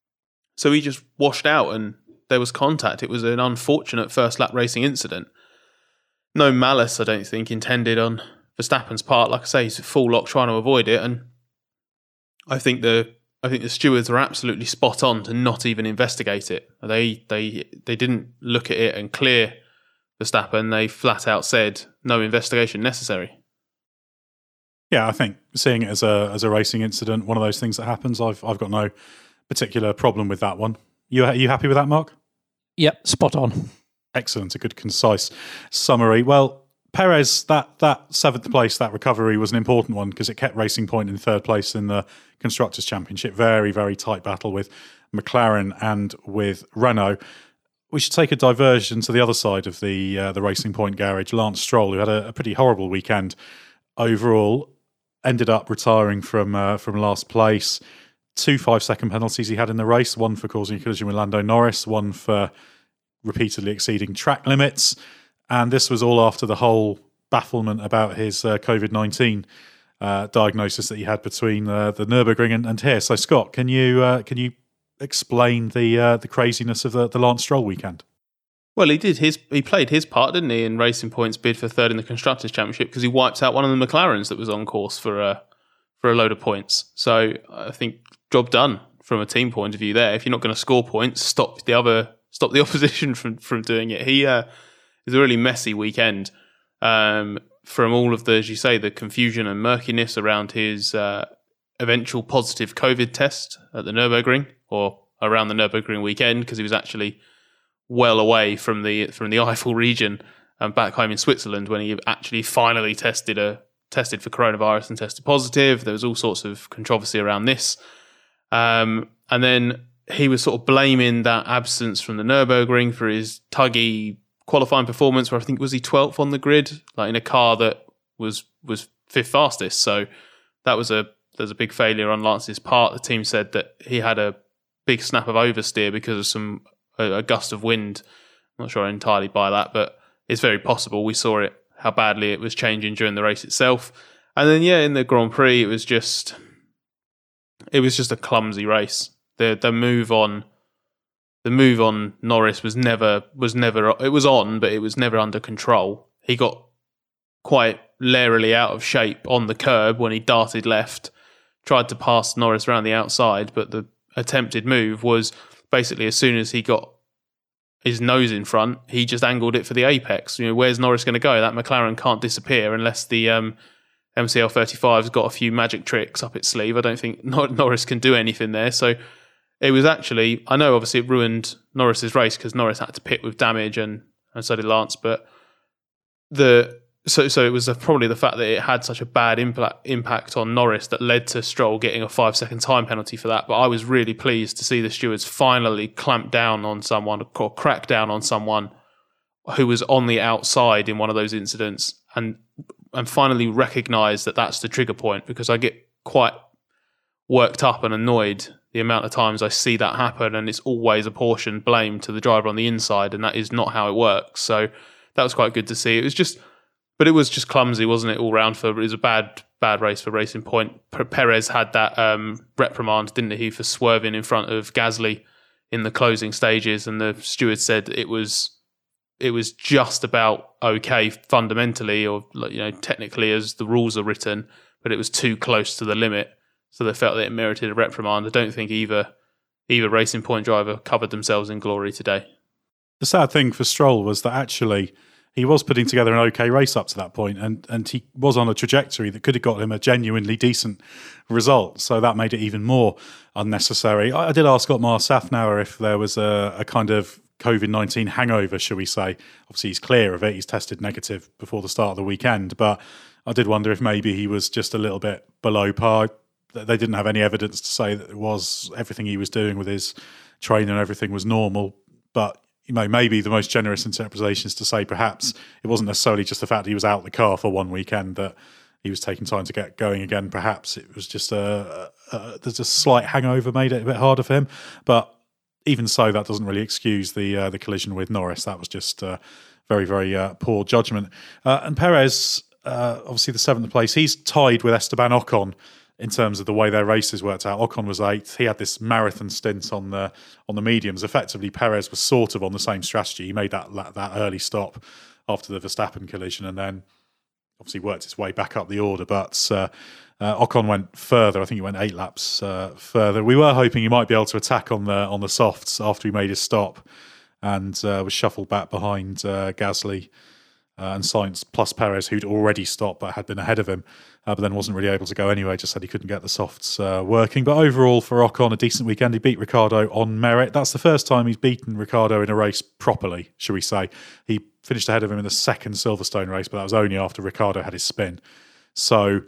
So he just washed out, and there was contact. It was an unfortunate first lap racing incident. No malice, I don't think, intended on Verstappen's part. Like I say, he's full lock trying to avoid it, and I think the I think the stewards were absolutely spot on to not even investigate it. They they they didn't look at it and clear Verstappen. They flat out said no investigation necessary. Yeah, I think seeing it as a as a racing incident, one of those things that happens, I've I've got no particular problem with that one. You are you happy with that, Mark? Yep, spot on. Excellent, a good concise summary. Well, Perez, that that seventh place, that recovery was an important one because it kept Racing Point in third place in the Constructors' Championship. Very, very tight battle with McLaren and with Renault. We should take a diversion to the other side of the uh, the Racing Point garage. Lance Stroll, who had a, a pretty horrible weekend overall, ended up retiring from uh, from last place. Two five-second penalties he had in the race, one for causing a collision with Lando Norris, one for repeatedly exceeding track limits. And this was all after the whole bafflement about his uh, COVID nineteen uh, diagnosis that he had between uh, the Nürburgring and, and here. So, Scott, can you uh, can you explain the uh, the craziness of the, the Lance Stroll weekend? Well, he did his he played his part, didn't he, in Racing Point's bid for third in the Constructors' Championship because he wiped out one of the McLarens that was on course for a for a load of points. So I think job done from a team point of view there. If you're not going to score points, stop the other stop the opposition from from doing it. He. Uh, It was a really messy weekend um, from all of the, as you say, the confusion and murkiness around his uh, eventual positive COVID test at the Nürburgring or around the Nürburgring weekend because he was actually well away from the from the Eifel region and back home in Switzerland when he actually finally tested a tested for coronavirus and tested positive. There was all sorts of controversy around this, um, and then he was sort of blaming that absence from the Nürburgring for his tuggy qualifying performance where I think was he twelfth on the grid, like in a car that was was fifth fastest. So that was a there's a big failure on Lance's part. The team said that he had a big snap of oversteer because of some a, a gust of wind. I'm not sure I entirely buy that, but it's very possible. We saw it, how badly it was changing during the race itself. And then, yeah, in the Grand Prix, it was just it was just a clumsy race. The the move on the move on Norris was never was never it was on, but it was never under control. He got quite larily out of shape on the curb when he darted left, tried to pass Norris around the outside, but the attempted move was basically as soon as he got his nose in front, he just angled it for the apex. You know, where's Norris going to go? That McLaren can't disappear unless the um, M C L thirty-five's got a few magic tricks up its sleeve. I don't think Norris can do anything there. So it was actually, I know obviously it ruined Norris's race because Norris had to pit with damage and, and so did Lance, but the so so it was probably the fact that it had such a bad impact impact on Norris that led to Stroll getting a five second time penalty for that. But I was really pleased to see the stewards finally clamp down on someone or crack down on someone who was on the outside in one of those incidents and and finally recognise that that's the trigger point, because I get quite worked up and annoyed the amount of times I see that happen, and it's always apportioned blame to the driver on the inside, and that is not how it works. So that was quite good to see. It was just, but it was just clumsy, wasn't it, all round? For it was a bad, bad race for Racing Point. Perez had that um, reprimand, didn't he, for swerving in front of Gasly in the closing stages, and the steward said it was it was just about okay fundamentally, or you know technically as the rules are written, but it was too close to the limit, so they felt that it merited a reprimand. I don't think either either Racing Point driver covered themselves in glory today. The sad thing for Stroll was that actually he was putting together an okay race up to that point, and, and he was on a trajectory that could have got him a genuinely decent result. So that made it even more unnecessary. I, I did ask Otmar Safnauer if there was a, a kind of COVID nineteen hangover, shall we say. Obviously, he's clear of it. He's tested negative before the start of the weekend. But I did wonder if maybe he was just a little bit below par. They didn't have any evidence to say that it was everything he was doing with his training and everything was normal. But you know, maybe the most generous interpretation is to say perhaps it wasn't necessarily just the fact that he was out of the car for one weekend that he was taking time to get going again. Perhaps it was just a, a, a there's a slight hangover made it a bit harder for him. But even so, that doesn't really excuse the uh, the collision with Norris. That was just uh, very, very uh, poor judgment. Uh, and Perez, uh, obviously the seventh place, he's tied with Esteban Ocon in terms of the way their races worked out. Ocon was eighth. He had this marathon stint on the on the mediums. Effectively, Perez was sort of on the same strategy. He made that that early stop after the Verstappen collision, and then obviously worked his way back up the order. But uh, uh, Ocon went further. I think he went eight laps uh, further. We were hoping he might be able to attack on the on the softs after he made his stop, and uh, was shuffled back behind uh, Gasly uh, and Sainz, plus Perez, who'd already stopped but had been ahead of him. Uh, but then wasn't really able to go anyway, just said he couldn't get the softs uh, working. But overall, for Ocon, a decent weekend. He beat Ricciardo on merit. That's the first time he's beaten Ricciardo in a race properly, shall we say. He finished ahead of him in the second Silverstone race, but that was only after Ricciardo had his spin. So,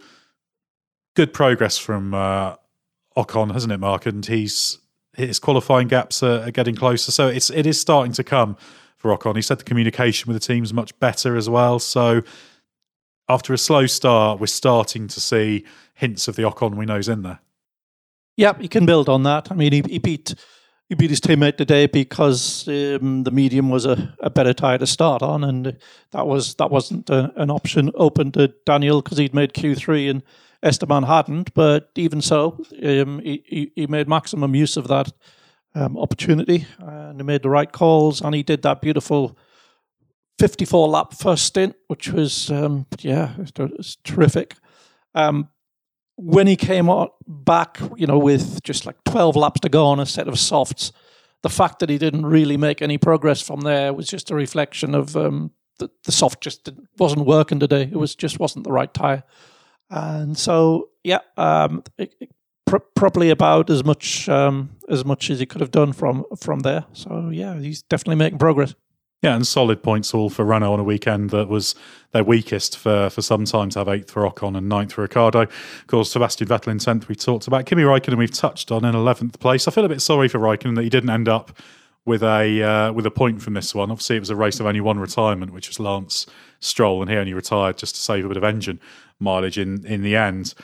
good progress from uh, Ocon, hasn't it, Mark? And he's his qualifying gaps are, are getting closer. So, it's, it is starting to come for Ocon. He said the communication with the team's much better as well. So, after a slow start, we're starting to see hints of the Ocon we know's in there. Yeah, he can build on that. I mean, he, he beat he beat his teammate today because um, the medium was a, a better tyre to start on, and that was that wasn't a, an option open to Daniel because he'd made Q three and Esteban hadn't. But even so, um, he, he made maximum use of that um, opportunity, and he made the right calls, and he did that beautiful fifty-four lap first stint, which was, um, yeah, it was terrific. Um, when he came out back, you know, with just like twelve laps to go on a set of softs, the fact that he didn't really make any progress from there was just a reflection of um, the, the soft just didn't, wasn't working today. It was just wasn't the right tyre. And so, yeah, um, it, it, pr- probably about as much um, as much as he could have done from, from there. So, yeah, he's definitely making progress. Yeah, and solid points all for Renault on a weekend that was their weakest for, for some time, to have eighth for Ocon and ninth for Ricciardo. Of course, Sebastian Vettel in tenth we've talked about. Kimi Raikkonen we've touched on in eleventh place. I feel a bit sorry for Raikkonen that he didn't end up with a uh, with a point from this one. Obviously, it was a race of only one retirement, which was Lance Stroll, and he only retired just to save a bit of engine mileage in, in the end.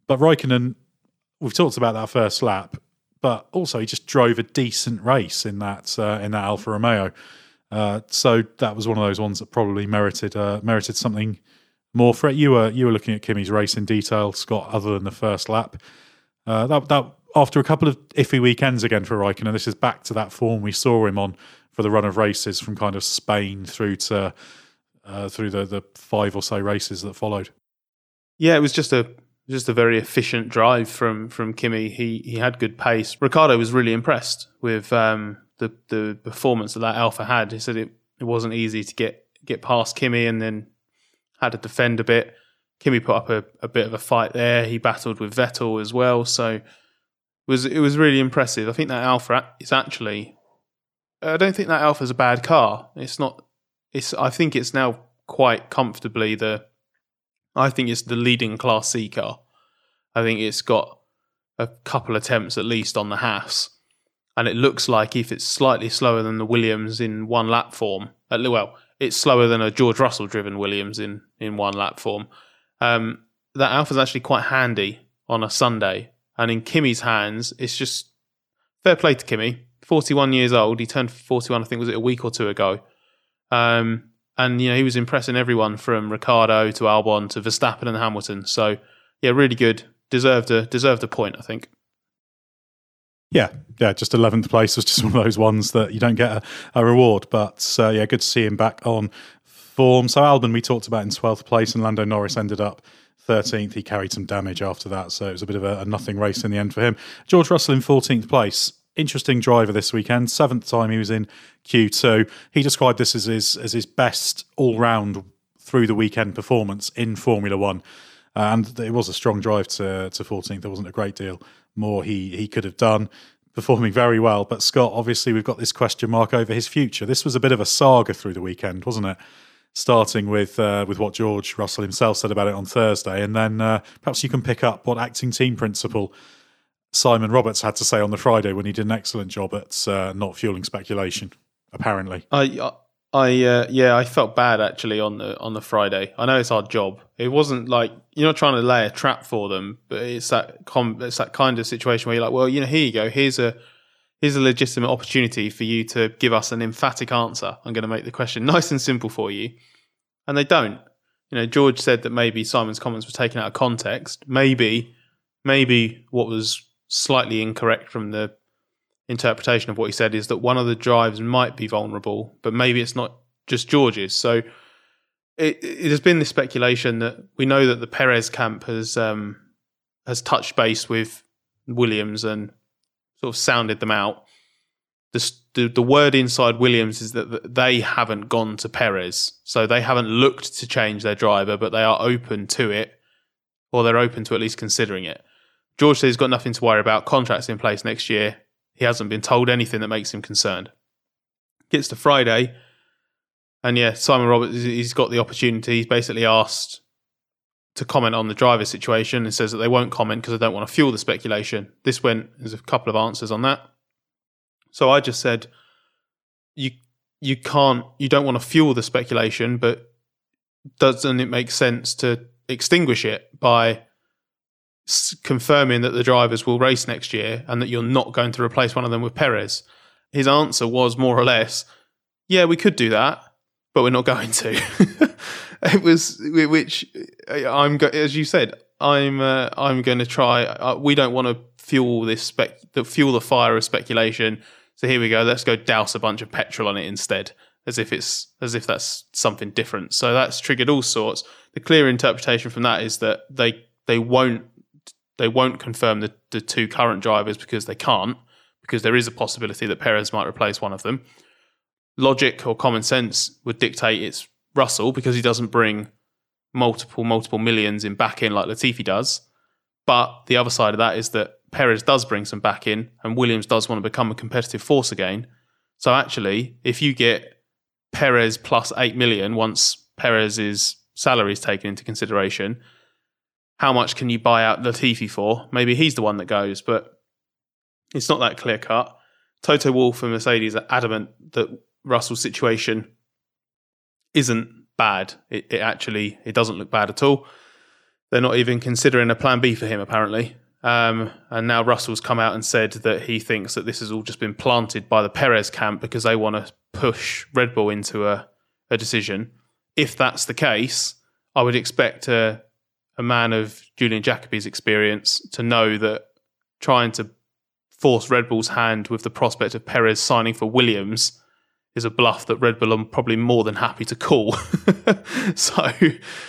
But Raikkonen, we've talked about that first lap, but also he just drove a decent race in that uh, in that Alfa Romeo. Uh, so that was one of those ones that probably merited uh, merited something more for it. You were you were looking at Kimi's race in detail, Scott. Other than the first lap, uh, that that after a couple of iffy weekends again for Raikkonen, this is back to that form we saw him on for the run of races from kind of Spain through to uh, through the the five or so races that followed. Yeah, it was just a just a very efficient drive from from Kimi. He he had good pace. Ricciardo was really impressed with um, the the performance that that Alfa had. He said it, it wasn't easy to get get past Kimi, and then had to defend a bit. Kimi put up a, a bit of a fight there. He battled with Vettel as well, so it was it was really impressive. I think that Alfa is actually. I don't think that Alfa's a bad car. It's not. It's. I think it's now quite comfortably the. I think it's the leading Class C car. I think it's got a couple attempts at least on the Haas, and it looks like if it's slightly slower than the Williams in one lap form, well, it's slower than a George Russell driven Williams in in one lap form. Um, that Alfa's actually quite handy on a Sunday, and in Kimi's hands, it's just fair play to Kimi. forty-one years old, he turned forty-one. I think was it a week or two ago. Um, And, you know, he was impressing everyone from Ricciardo to Albon to Verstappen and Hamilton. So, yeah, really good. Deserved a deserved a point, I think. Yeah, yeah, just eleventh place was just one of those ones that you don't get a, a reward. But, uh, yeah, good to see him back on form. So, Albon, we talked about in twelfth place, and Lando Norris ended up thirteenth. He carried some damage after that, so it was a bit of a, a nothing race in the end for him. George Russell in fourteenth place. Interesting driver this weekend. Seventh time he was in Q two. He described this as his as his best all-round through the weekend performance in Formula One. Uh, and it was a strong drive to to fourteenth. There wasn't a great deal more he, he could have done. Performing very well. But Scott, obviously we've got this question mark over his future. This was a bit of a saga through the weekend, wasn't it? Starting with uh, with what George Russell himself said about it on Thursday. And then uh, perhaps you can pick up what acting team principal Simon Roberts had to say on the Friday when he did an excellent job at uh, not fueling speculation, apparently. I, I, uh, yeah, I felt bad actually on the on the Friday. I know it's our job. It wasn't like you're not trying to lay a trap for them, but it's that com- it's that kind of situation where you're like, well, you know, here you go. Here's a here's a legitimate opportunity for you to give us an emphatic answer. I'm going to make the question nice and simple for you, and they don't. You know, George said that maybe Simon's comments were taken out of context. Maybe, maybe what was slightly incorrect from the interpretation of what he said is that one of the drives might be vulnerable, but maybe it's not just George's. So it, it has been this speculation that we know that the Perez camp has um, has touched base with Williams and sort of sounded them out. The, the, the word inside Williams is that they haven't gone to Perez, so they haven't looked to change their driver, but they are open to it, or they're open to at least considering it. George says he's got nothing to worry about. Contract's in place next year. He hasn't been told anything that makes him concerned. Gets to Friday, and yeah, Simon Roberts, he's got the opportunity. He's basically asked to comment on the driver situation and says that they won't comment because they don't want to fuel the speculation. This went, there's a couple of answers on that. So I just said, you you can't, you don't want to fuel the speculation, but doesn't it make sense to extinguish it by confirming that the drivers will race next year and that you're not going to replace one of them with Perez? His answer was more or less, yeah, we could do that, but we're not going to. It was, which I'm, as you said, I'm, uh, I'm going to try. Uh, we don't want to fuel this spec, the fuel the fire of speculation. So here we go. Let's go douse a bunch of petrol on it instead, as if it's, as if that's something different. So that's triggered all sorts. The clear interpretation from that is that they, they won't. They won't confirm the, the two current drivers because they can't, because there is a possibility that Perez might replace one of them. Logic or common sense would dictate it's Russell because he doesn't bring multiple, multiple millions in back in like Latifi does. But the other side of that is that Perez does bring some back in and Williams does want to become a competitive force again. So actually, if you get Perez plus eight million once Perez's salary is taken into consideration, how much can you buy out Latifi for? Maybe he's the one that goes, but it's not that clear cut. Toto Wolff and Mercedes are adamant that Russell's situation isn't bad. It, it actually, it doesn't look bad at all. they're not even considering a plan B for him, apparently. Um, and now Russell's come out and said that he thinks that this has all just been planted by the Perez camp because they want to push Red Bull into a, a decision. If that's the case, I would expect a, a man of Julian Jacobi's experience to know that trying to force Red Bull's hand with the prospect of Perez signing for Williams is a bluff that Red Bull are probably more than happy to call. so uh,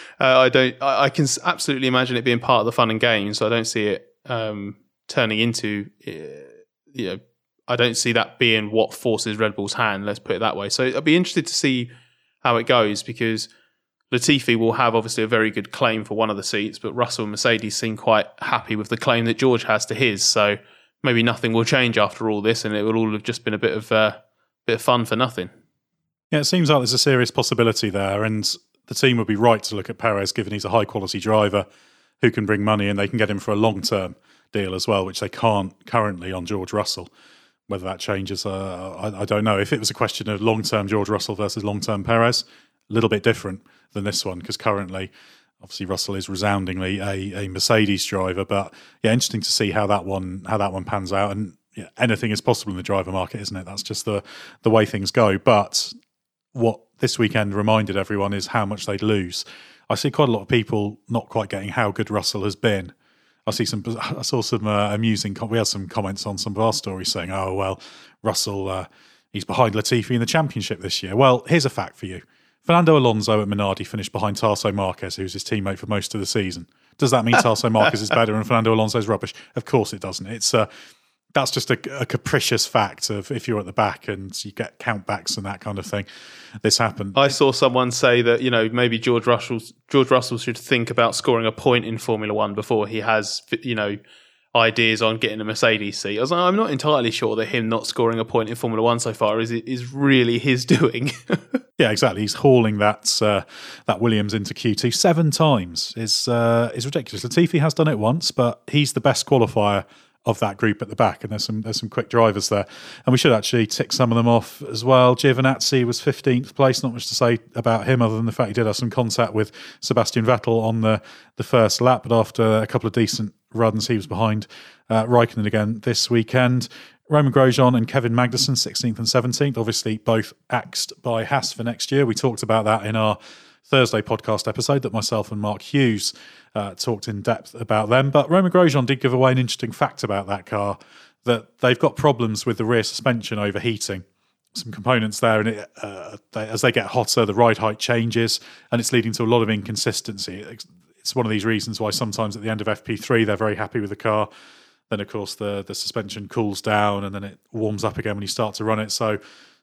I don't. I, I can absolutely imagine it being part of the fun and games. So I don't see it um, turning into. Uh, you know, I don't see that being what forces Red Bull's hand. Let's put it that way. So I'd be interested to see how it goes because Latifi will have obviously a very good claim for one of the seats, but Russell and Mercedes seem quite happy with the claim that George has to his. So maybe nothing will change after all this, and it will all have just been a bit of. Uh, bit of fun for nothing. Yeah, it seems like there's a serious possibility there, and the team would be right to look at Perez, given he's a high-quality driver who can bring money, and they can get him for a long-term deal as well, which they can't currently on George Russell. Whether that changes, uh, I, I don't know. If it was a question of long-term George Russell versus long-term Perez, a little bit different than this one, because currently, obviously, Russell is resoundingly a, a Mercedes driver, but yeah, interesting to see how that one how that one pans out, and yeah, anything is possible in the driver market, isn't it? That's just the the way things go. But what this weekend reminded everyone is how much they'd lose. I see quite a lot of people not quite getting how good Russell has been. I see some. I saw some uh, amusing. We had some comments on some of our stories saying, "Oh well, Russell, uh, he's behind Latifi in the championship this year." Well, here's a fact for you: Fernando Alonso at Minardi finished behind Tarso Marquez, who's his teammate for most of the season. Does that mean Tarso Marquez is better and Fernando Alonso's rubbish? Of course it doesn't. It's uh, That's just a, a capricious fact of if you're at the back and you get countbacks and that kind of thing. This happened. I saw someone say that, you know, maybe George Russell George Russell should think about scoring a point in Formula One before he has, you know, ideas on getting a Mercedes seat. I was like, I'm not entirely sure that him not scoring a point in Formula One so far is is really his doing. Yeah, exactly. He's hauling that uh, that Williams into Q two seven times. Is uh, is ridiculous. Latifi has done it once, but he's the best qualifier of that group at the back, and there's some there's some quick drivers there, and we should actually tick some of them off as well. Giovinazzi was fifteenth place. Not much to say about him other than the fact he did have some contact with Sebastian Vettel on the the first lap, but after a couple of decent runs, he was behind uh, Raikkonen again this weekend. Roman Grosjean and Kevin Magnussen, sixteenth and seventeenth, obviously both axed by Haas for next year. We talked about that in our Thursday podcast episode that myself and Mark Hughes uh, talked in depth about them. But Roman Grosjean did give away an interesting fact about that car, that they've got problems with the rear suspension overheating. Some components there, and it, uh, they, as they get hotter, the ride height changes, and it's leading to a lot of inconsistency. It's one of these reasons why sometimes at the end of F P three, they're very happy with the car. Then, of course, the, the suspension cools down and then it warms up again when you start to run it. So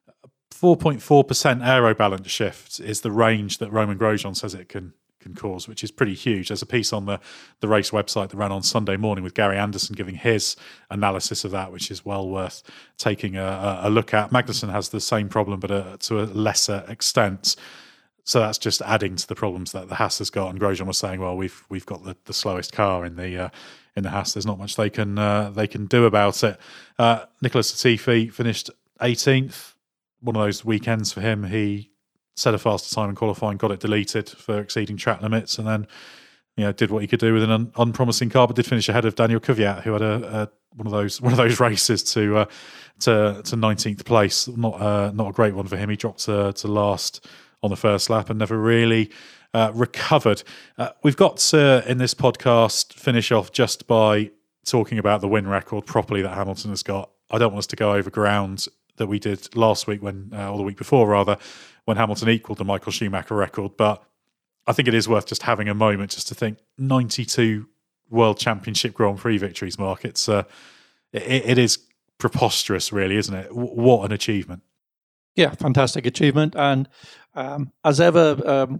four point four percent aero balance shift is the range that Roman Grosjean says it can can cause, which is pretty huge. There's a piece on the, the race website that ran on Sunday morning with Gary Anderson giving his analysis of that, which is well worth taking a, a look at. Magnussen has the same problem, but a, to a lesser extent. So that's just adding to the problems that the Haas has got. And Grosjean was saying, "Well, we've we've got the, the slowest car in the uh, in the Haas. There's not much they can uh, they can do about it." Uh, Nicholas Latifi finished eighteenth. One of those weekends for him. He set a faster time in qualifying, got it deleted for exceeding track limits, and then you know did what he could do with an un- unpromising car, but did finish ahead of Daniel Kvyat, who had a, a one of those one of those races to uh, to to nineteenth place. Not uh, not a great one for him. He dropped to, to last on the first lap and never really uh, recovered. Uh, we've got to, in this podcast, finish off just by talking about the win record properly that Hamilton has got. I don't want us to go over ground that we did last week, when, uh, or the week before rather, when Hamilton equalled the Michael Schumacher record. But I think it is worth just having a moment just to think ninety-two World Championship Grand Prix victories, Mark. It's uh, it, it is preposterous, really, isn't it? W- what an achievement. Yeah, fantastic achievement. And um, as ever, um,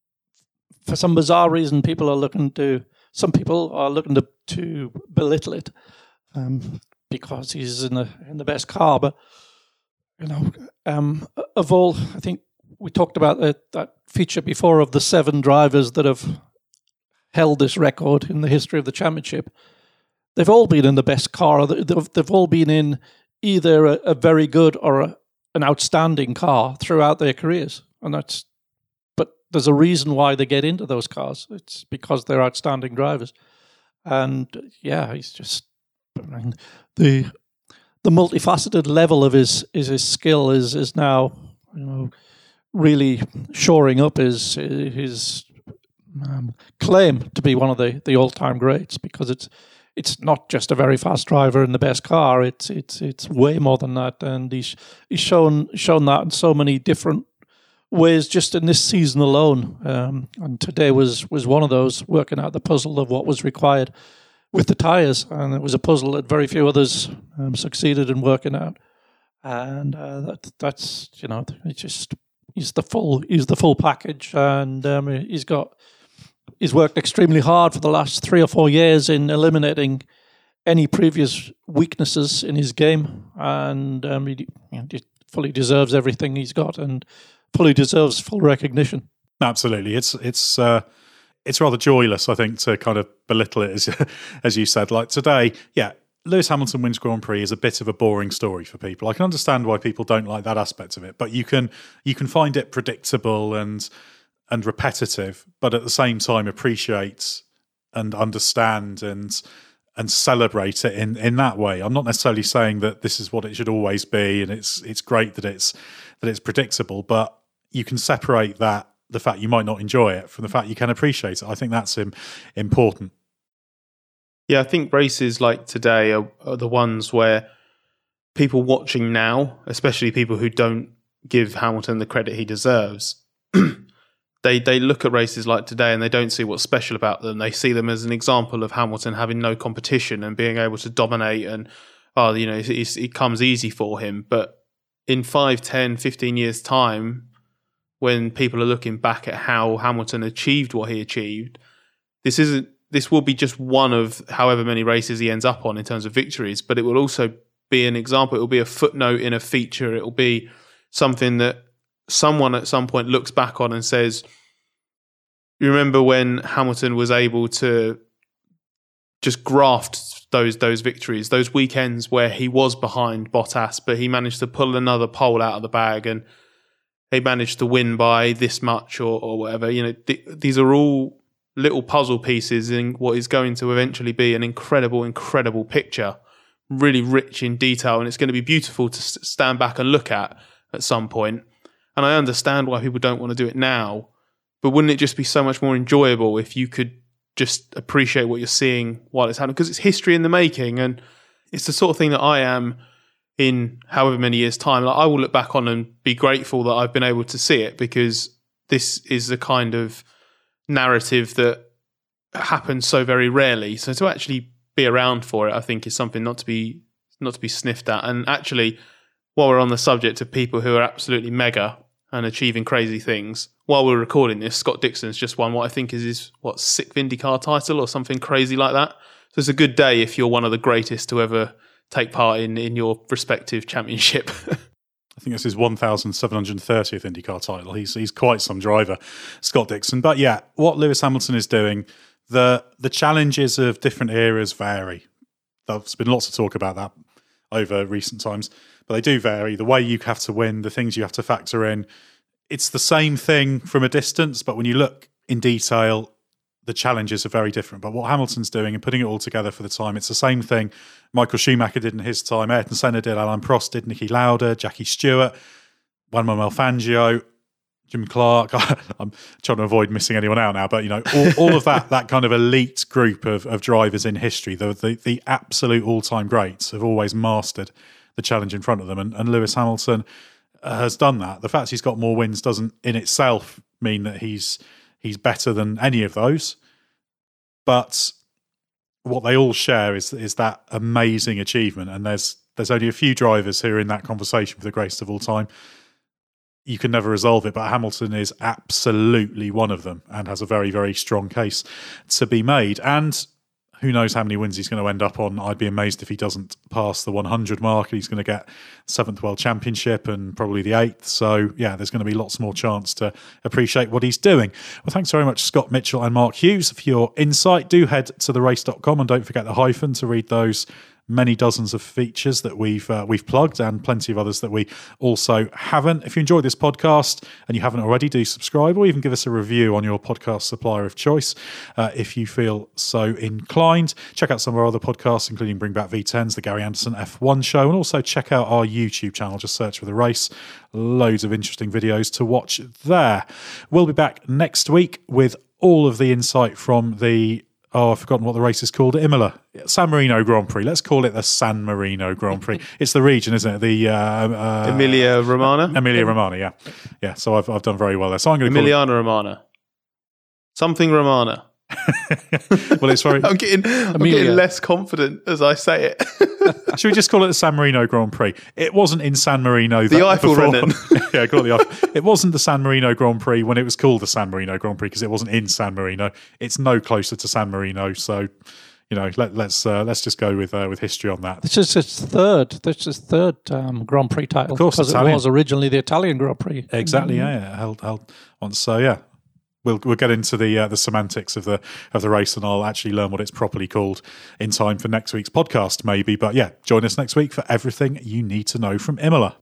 for some bizarre reason, people are looking to, some people are looking to, to belittle it um, because he's in the in the best car. But, you know, um, of all, I think we talked about that, that feature before of the seven drivers that have held this record in the history of the championship. They've all been in the best car. They've, they've all been in either a, a very good or a an outstanding car throughout their careers, and that's. But there's a reason why they get into those cars. It's because they're outstanding drivers. And yeah, he's just I mean, the the multifaceted level of his is his skill is is now, you know, really shoring up his his um, claim to be one of the, the all time greats, because it's it's not just a very fast driver in the best car. It's it's it's way more than that, and he's he's shown shown that in so many different ways just in this season alone. Um, and today was was one of those, working out the puzzle of what was required with the tyres, and it was a puzzle that very few others um, succeeded in working out. And uh, that that's you know it's just he's the full he's the full package, and um, he's got. He's worked extremely hard for the last three or four years in eliminating any previous weaknesses in his game, and um, he, he fully deserves everything he's got, and fully deserves full recognition. Absolutely, it's it's uh, it's rather joyless, I think, to kind of belittle it, as as you said. Like today, yeah, Lewis Hamilton wins Grand Prix is a bit of a boring story for people. I can understand why people don't like that aspect of it, but you can you can find it predictable and. and repetitive, but at the same time appreciate and understand and and celebrate it in, in that way. I'm not necessarily saying that this is what it should always be, and it's it's great that it's that it's predictable, but you can separate that, the fact you might not enjoy it, from the fact you can appreciate it. I think that's im- important. Yeah, I think races like today are, are the ones where people watching now, especially people who don't give Hamilton the credit he deserves, They they look at races like today and they don't see what's special about them. They see them as an example of Hamilton having no competition and being able to dominate, and oh, you know, it, it comes easy for him. But in five, ten, fifteen years' time, when people are looking back at how Hamilton achieved what he achieved, this isn't. This will be just one of however many races he ends up on in terms of victories. But it will also be an example. It will be a footnote in a feature. It will be something that someone at some point looks back on and says, you remember when Hamilton was able to just graft those those victories, those weekends where he was behind Bottas, but he managed to pull another pole out of the bag and he managed to win by this much or, or whatever. You know, th- these are all little puzzle pieces in what is going to eventually be an incredible, incredible picture, really rich in detail, and it's going to be beautiful to s- stand back and look at at some point. And I understand why people don't want to do it now, but wouldn't it just be so much more enjoyable if you could just appreciate what you're seeing while it's happening? Because it's history in the making, and it's the sort of thing that I am in however many years' time. Like, I will look back on and be grateful that I've been able to see it, because this is the kind of narrative that happens so very rarely. So to actually be around for it, I think, is something not to be not to be sniffed at. And actually, while we're on the subject of people who are absolutely mega and achieving crazy things, while we're recording this, Scott Dixon's just won what I think is his, what, sixth IndyCar title or something crazy like that. So it's a good day if you're one of the greatest to ever take part in, in your respective championship. I think it's his one thousand seven hundred thirtieth IndyCar title. He's he's quite some driver, Scott Dixon. But yeah, what Lewis Hamilton is doing, the the challenges of different eras vary. There's been lots of talk about that over recent times, but they do vary. The way you have to win, the things you have to factor in, it's the same thing from a distance, but when you look in detail, the challenges are very different. But what Hamilton's doing and putting it all together for the time, it's the same thing Michael Schumacher did in his time, Ayrton Senna did, Alain Prost did, Niki Lauda, Jackie Stewart, Juan Manuel Fangio, Jim Clark. I'm trying to avoid missing anyone out now, but you know, all, all of that that kind of elite group of, of drivers in history, the, the the absolute all-time greats, have always mastered the challenge in front of them, and, and Lewis Hamilton has done that. The fact he's got more wins doesn't in itself mean that he's he's better than any of those, but what they all share is is that amazing achievement. And there's there's only a few drivers who are in that conversation for the greatest of all time. You can never resolve it, but Hamilton is absolutely one of them and has a very, very strong case to be made. And who knows how many wins he's going to end up on. I'd be amazed if he doesn't pass the one hundred mark. He's going to get seventh World Championship and probably the eighth. So, yeah, there's going to be lots more chance to appreciate what he's doing. Well, thanks very much, Scott Mitchell and Mark Hughes, for your insight. Do head to the race dot com and don't forget the hyphen to read those many dozens of features that we've uh, we've plugged, and plenty of others that we also haven't. If you enjoyed this podcast and you haven't already, do subscribe or even give us a review on your podcast supplier of choice uh, if you feel so inclined. Check out some of our other podcasts, including Bring Back V tens, the Gary Anderson F one Show, and also check out our YouTube channel. Just search for The Race. Loads of interesting videos to watch there. We'll be back next week with all of the insight from the, oh, I've forgotten what the race is called, Imola, San Marino Grand Prix. Let's call it the San Marino Grand Prix. It's the region, isn't it? The uh, uh, Emilia Romagna? Emilia Romagna, yeah. Yeah, so I've, I've done very well there. So I'm going to call Emiliana Romagna. Something Romana. Well, it's very... I'm getting, I'm getting less confident as I say it. Should we just call it the San Marino Grand Prix? It wasn't in San Marino. The Eiffel Rennen. Yeah, call it the Eiffel. It wasn't the San Marino Grand Prix when it was called the San Marino Grand Prix because it wasn't in San Marino. It's no closer to San Marino, so you know, let, let's uh, let's just go with uh, with history on that. This is its third. This is third um, Grand Prix title. Of course, because Italian. It was originally the Italian Grand Prix. Exactly. Mm-hmm. Yeah, yeah. Held held once. So yeah. We'll we'll get into the uh, the semantics of the of the race, and I'll actually learn what it's properly called in time for next week's podcast, maybe. But yeah, join us next week for everything you need to know from Imola.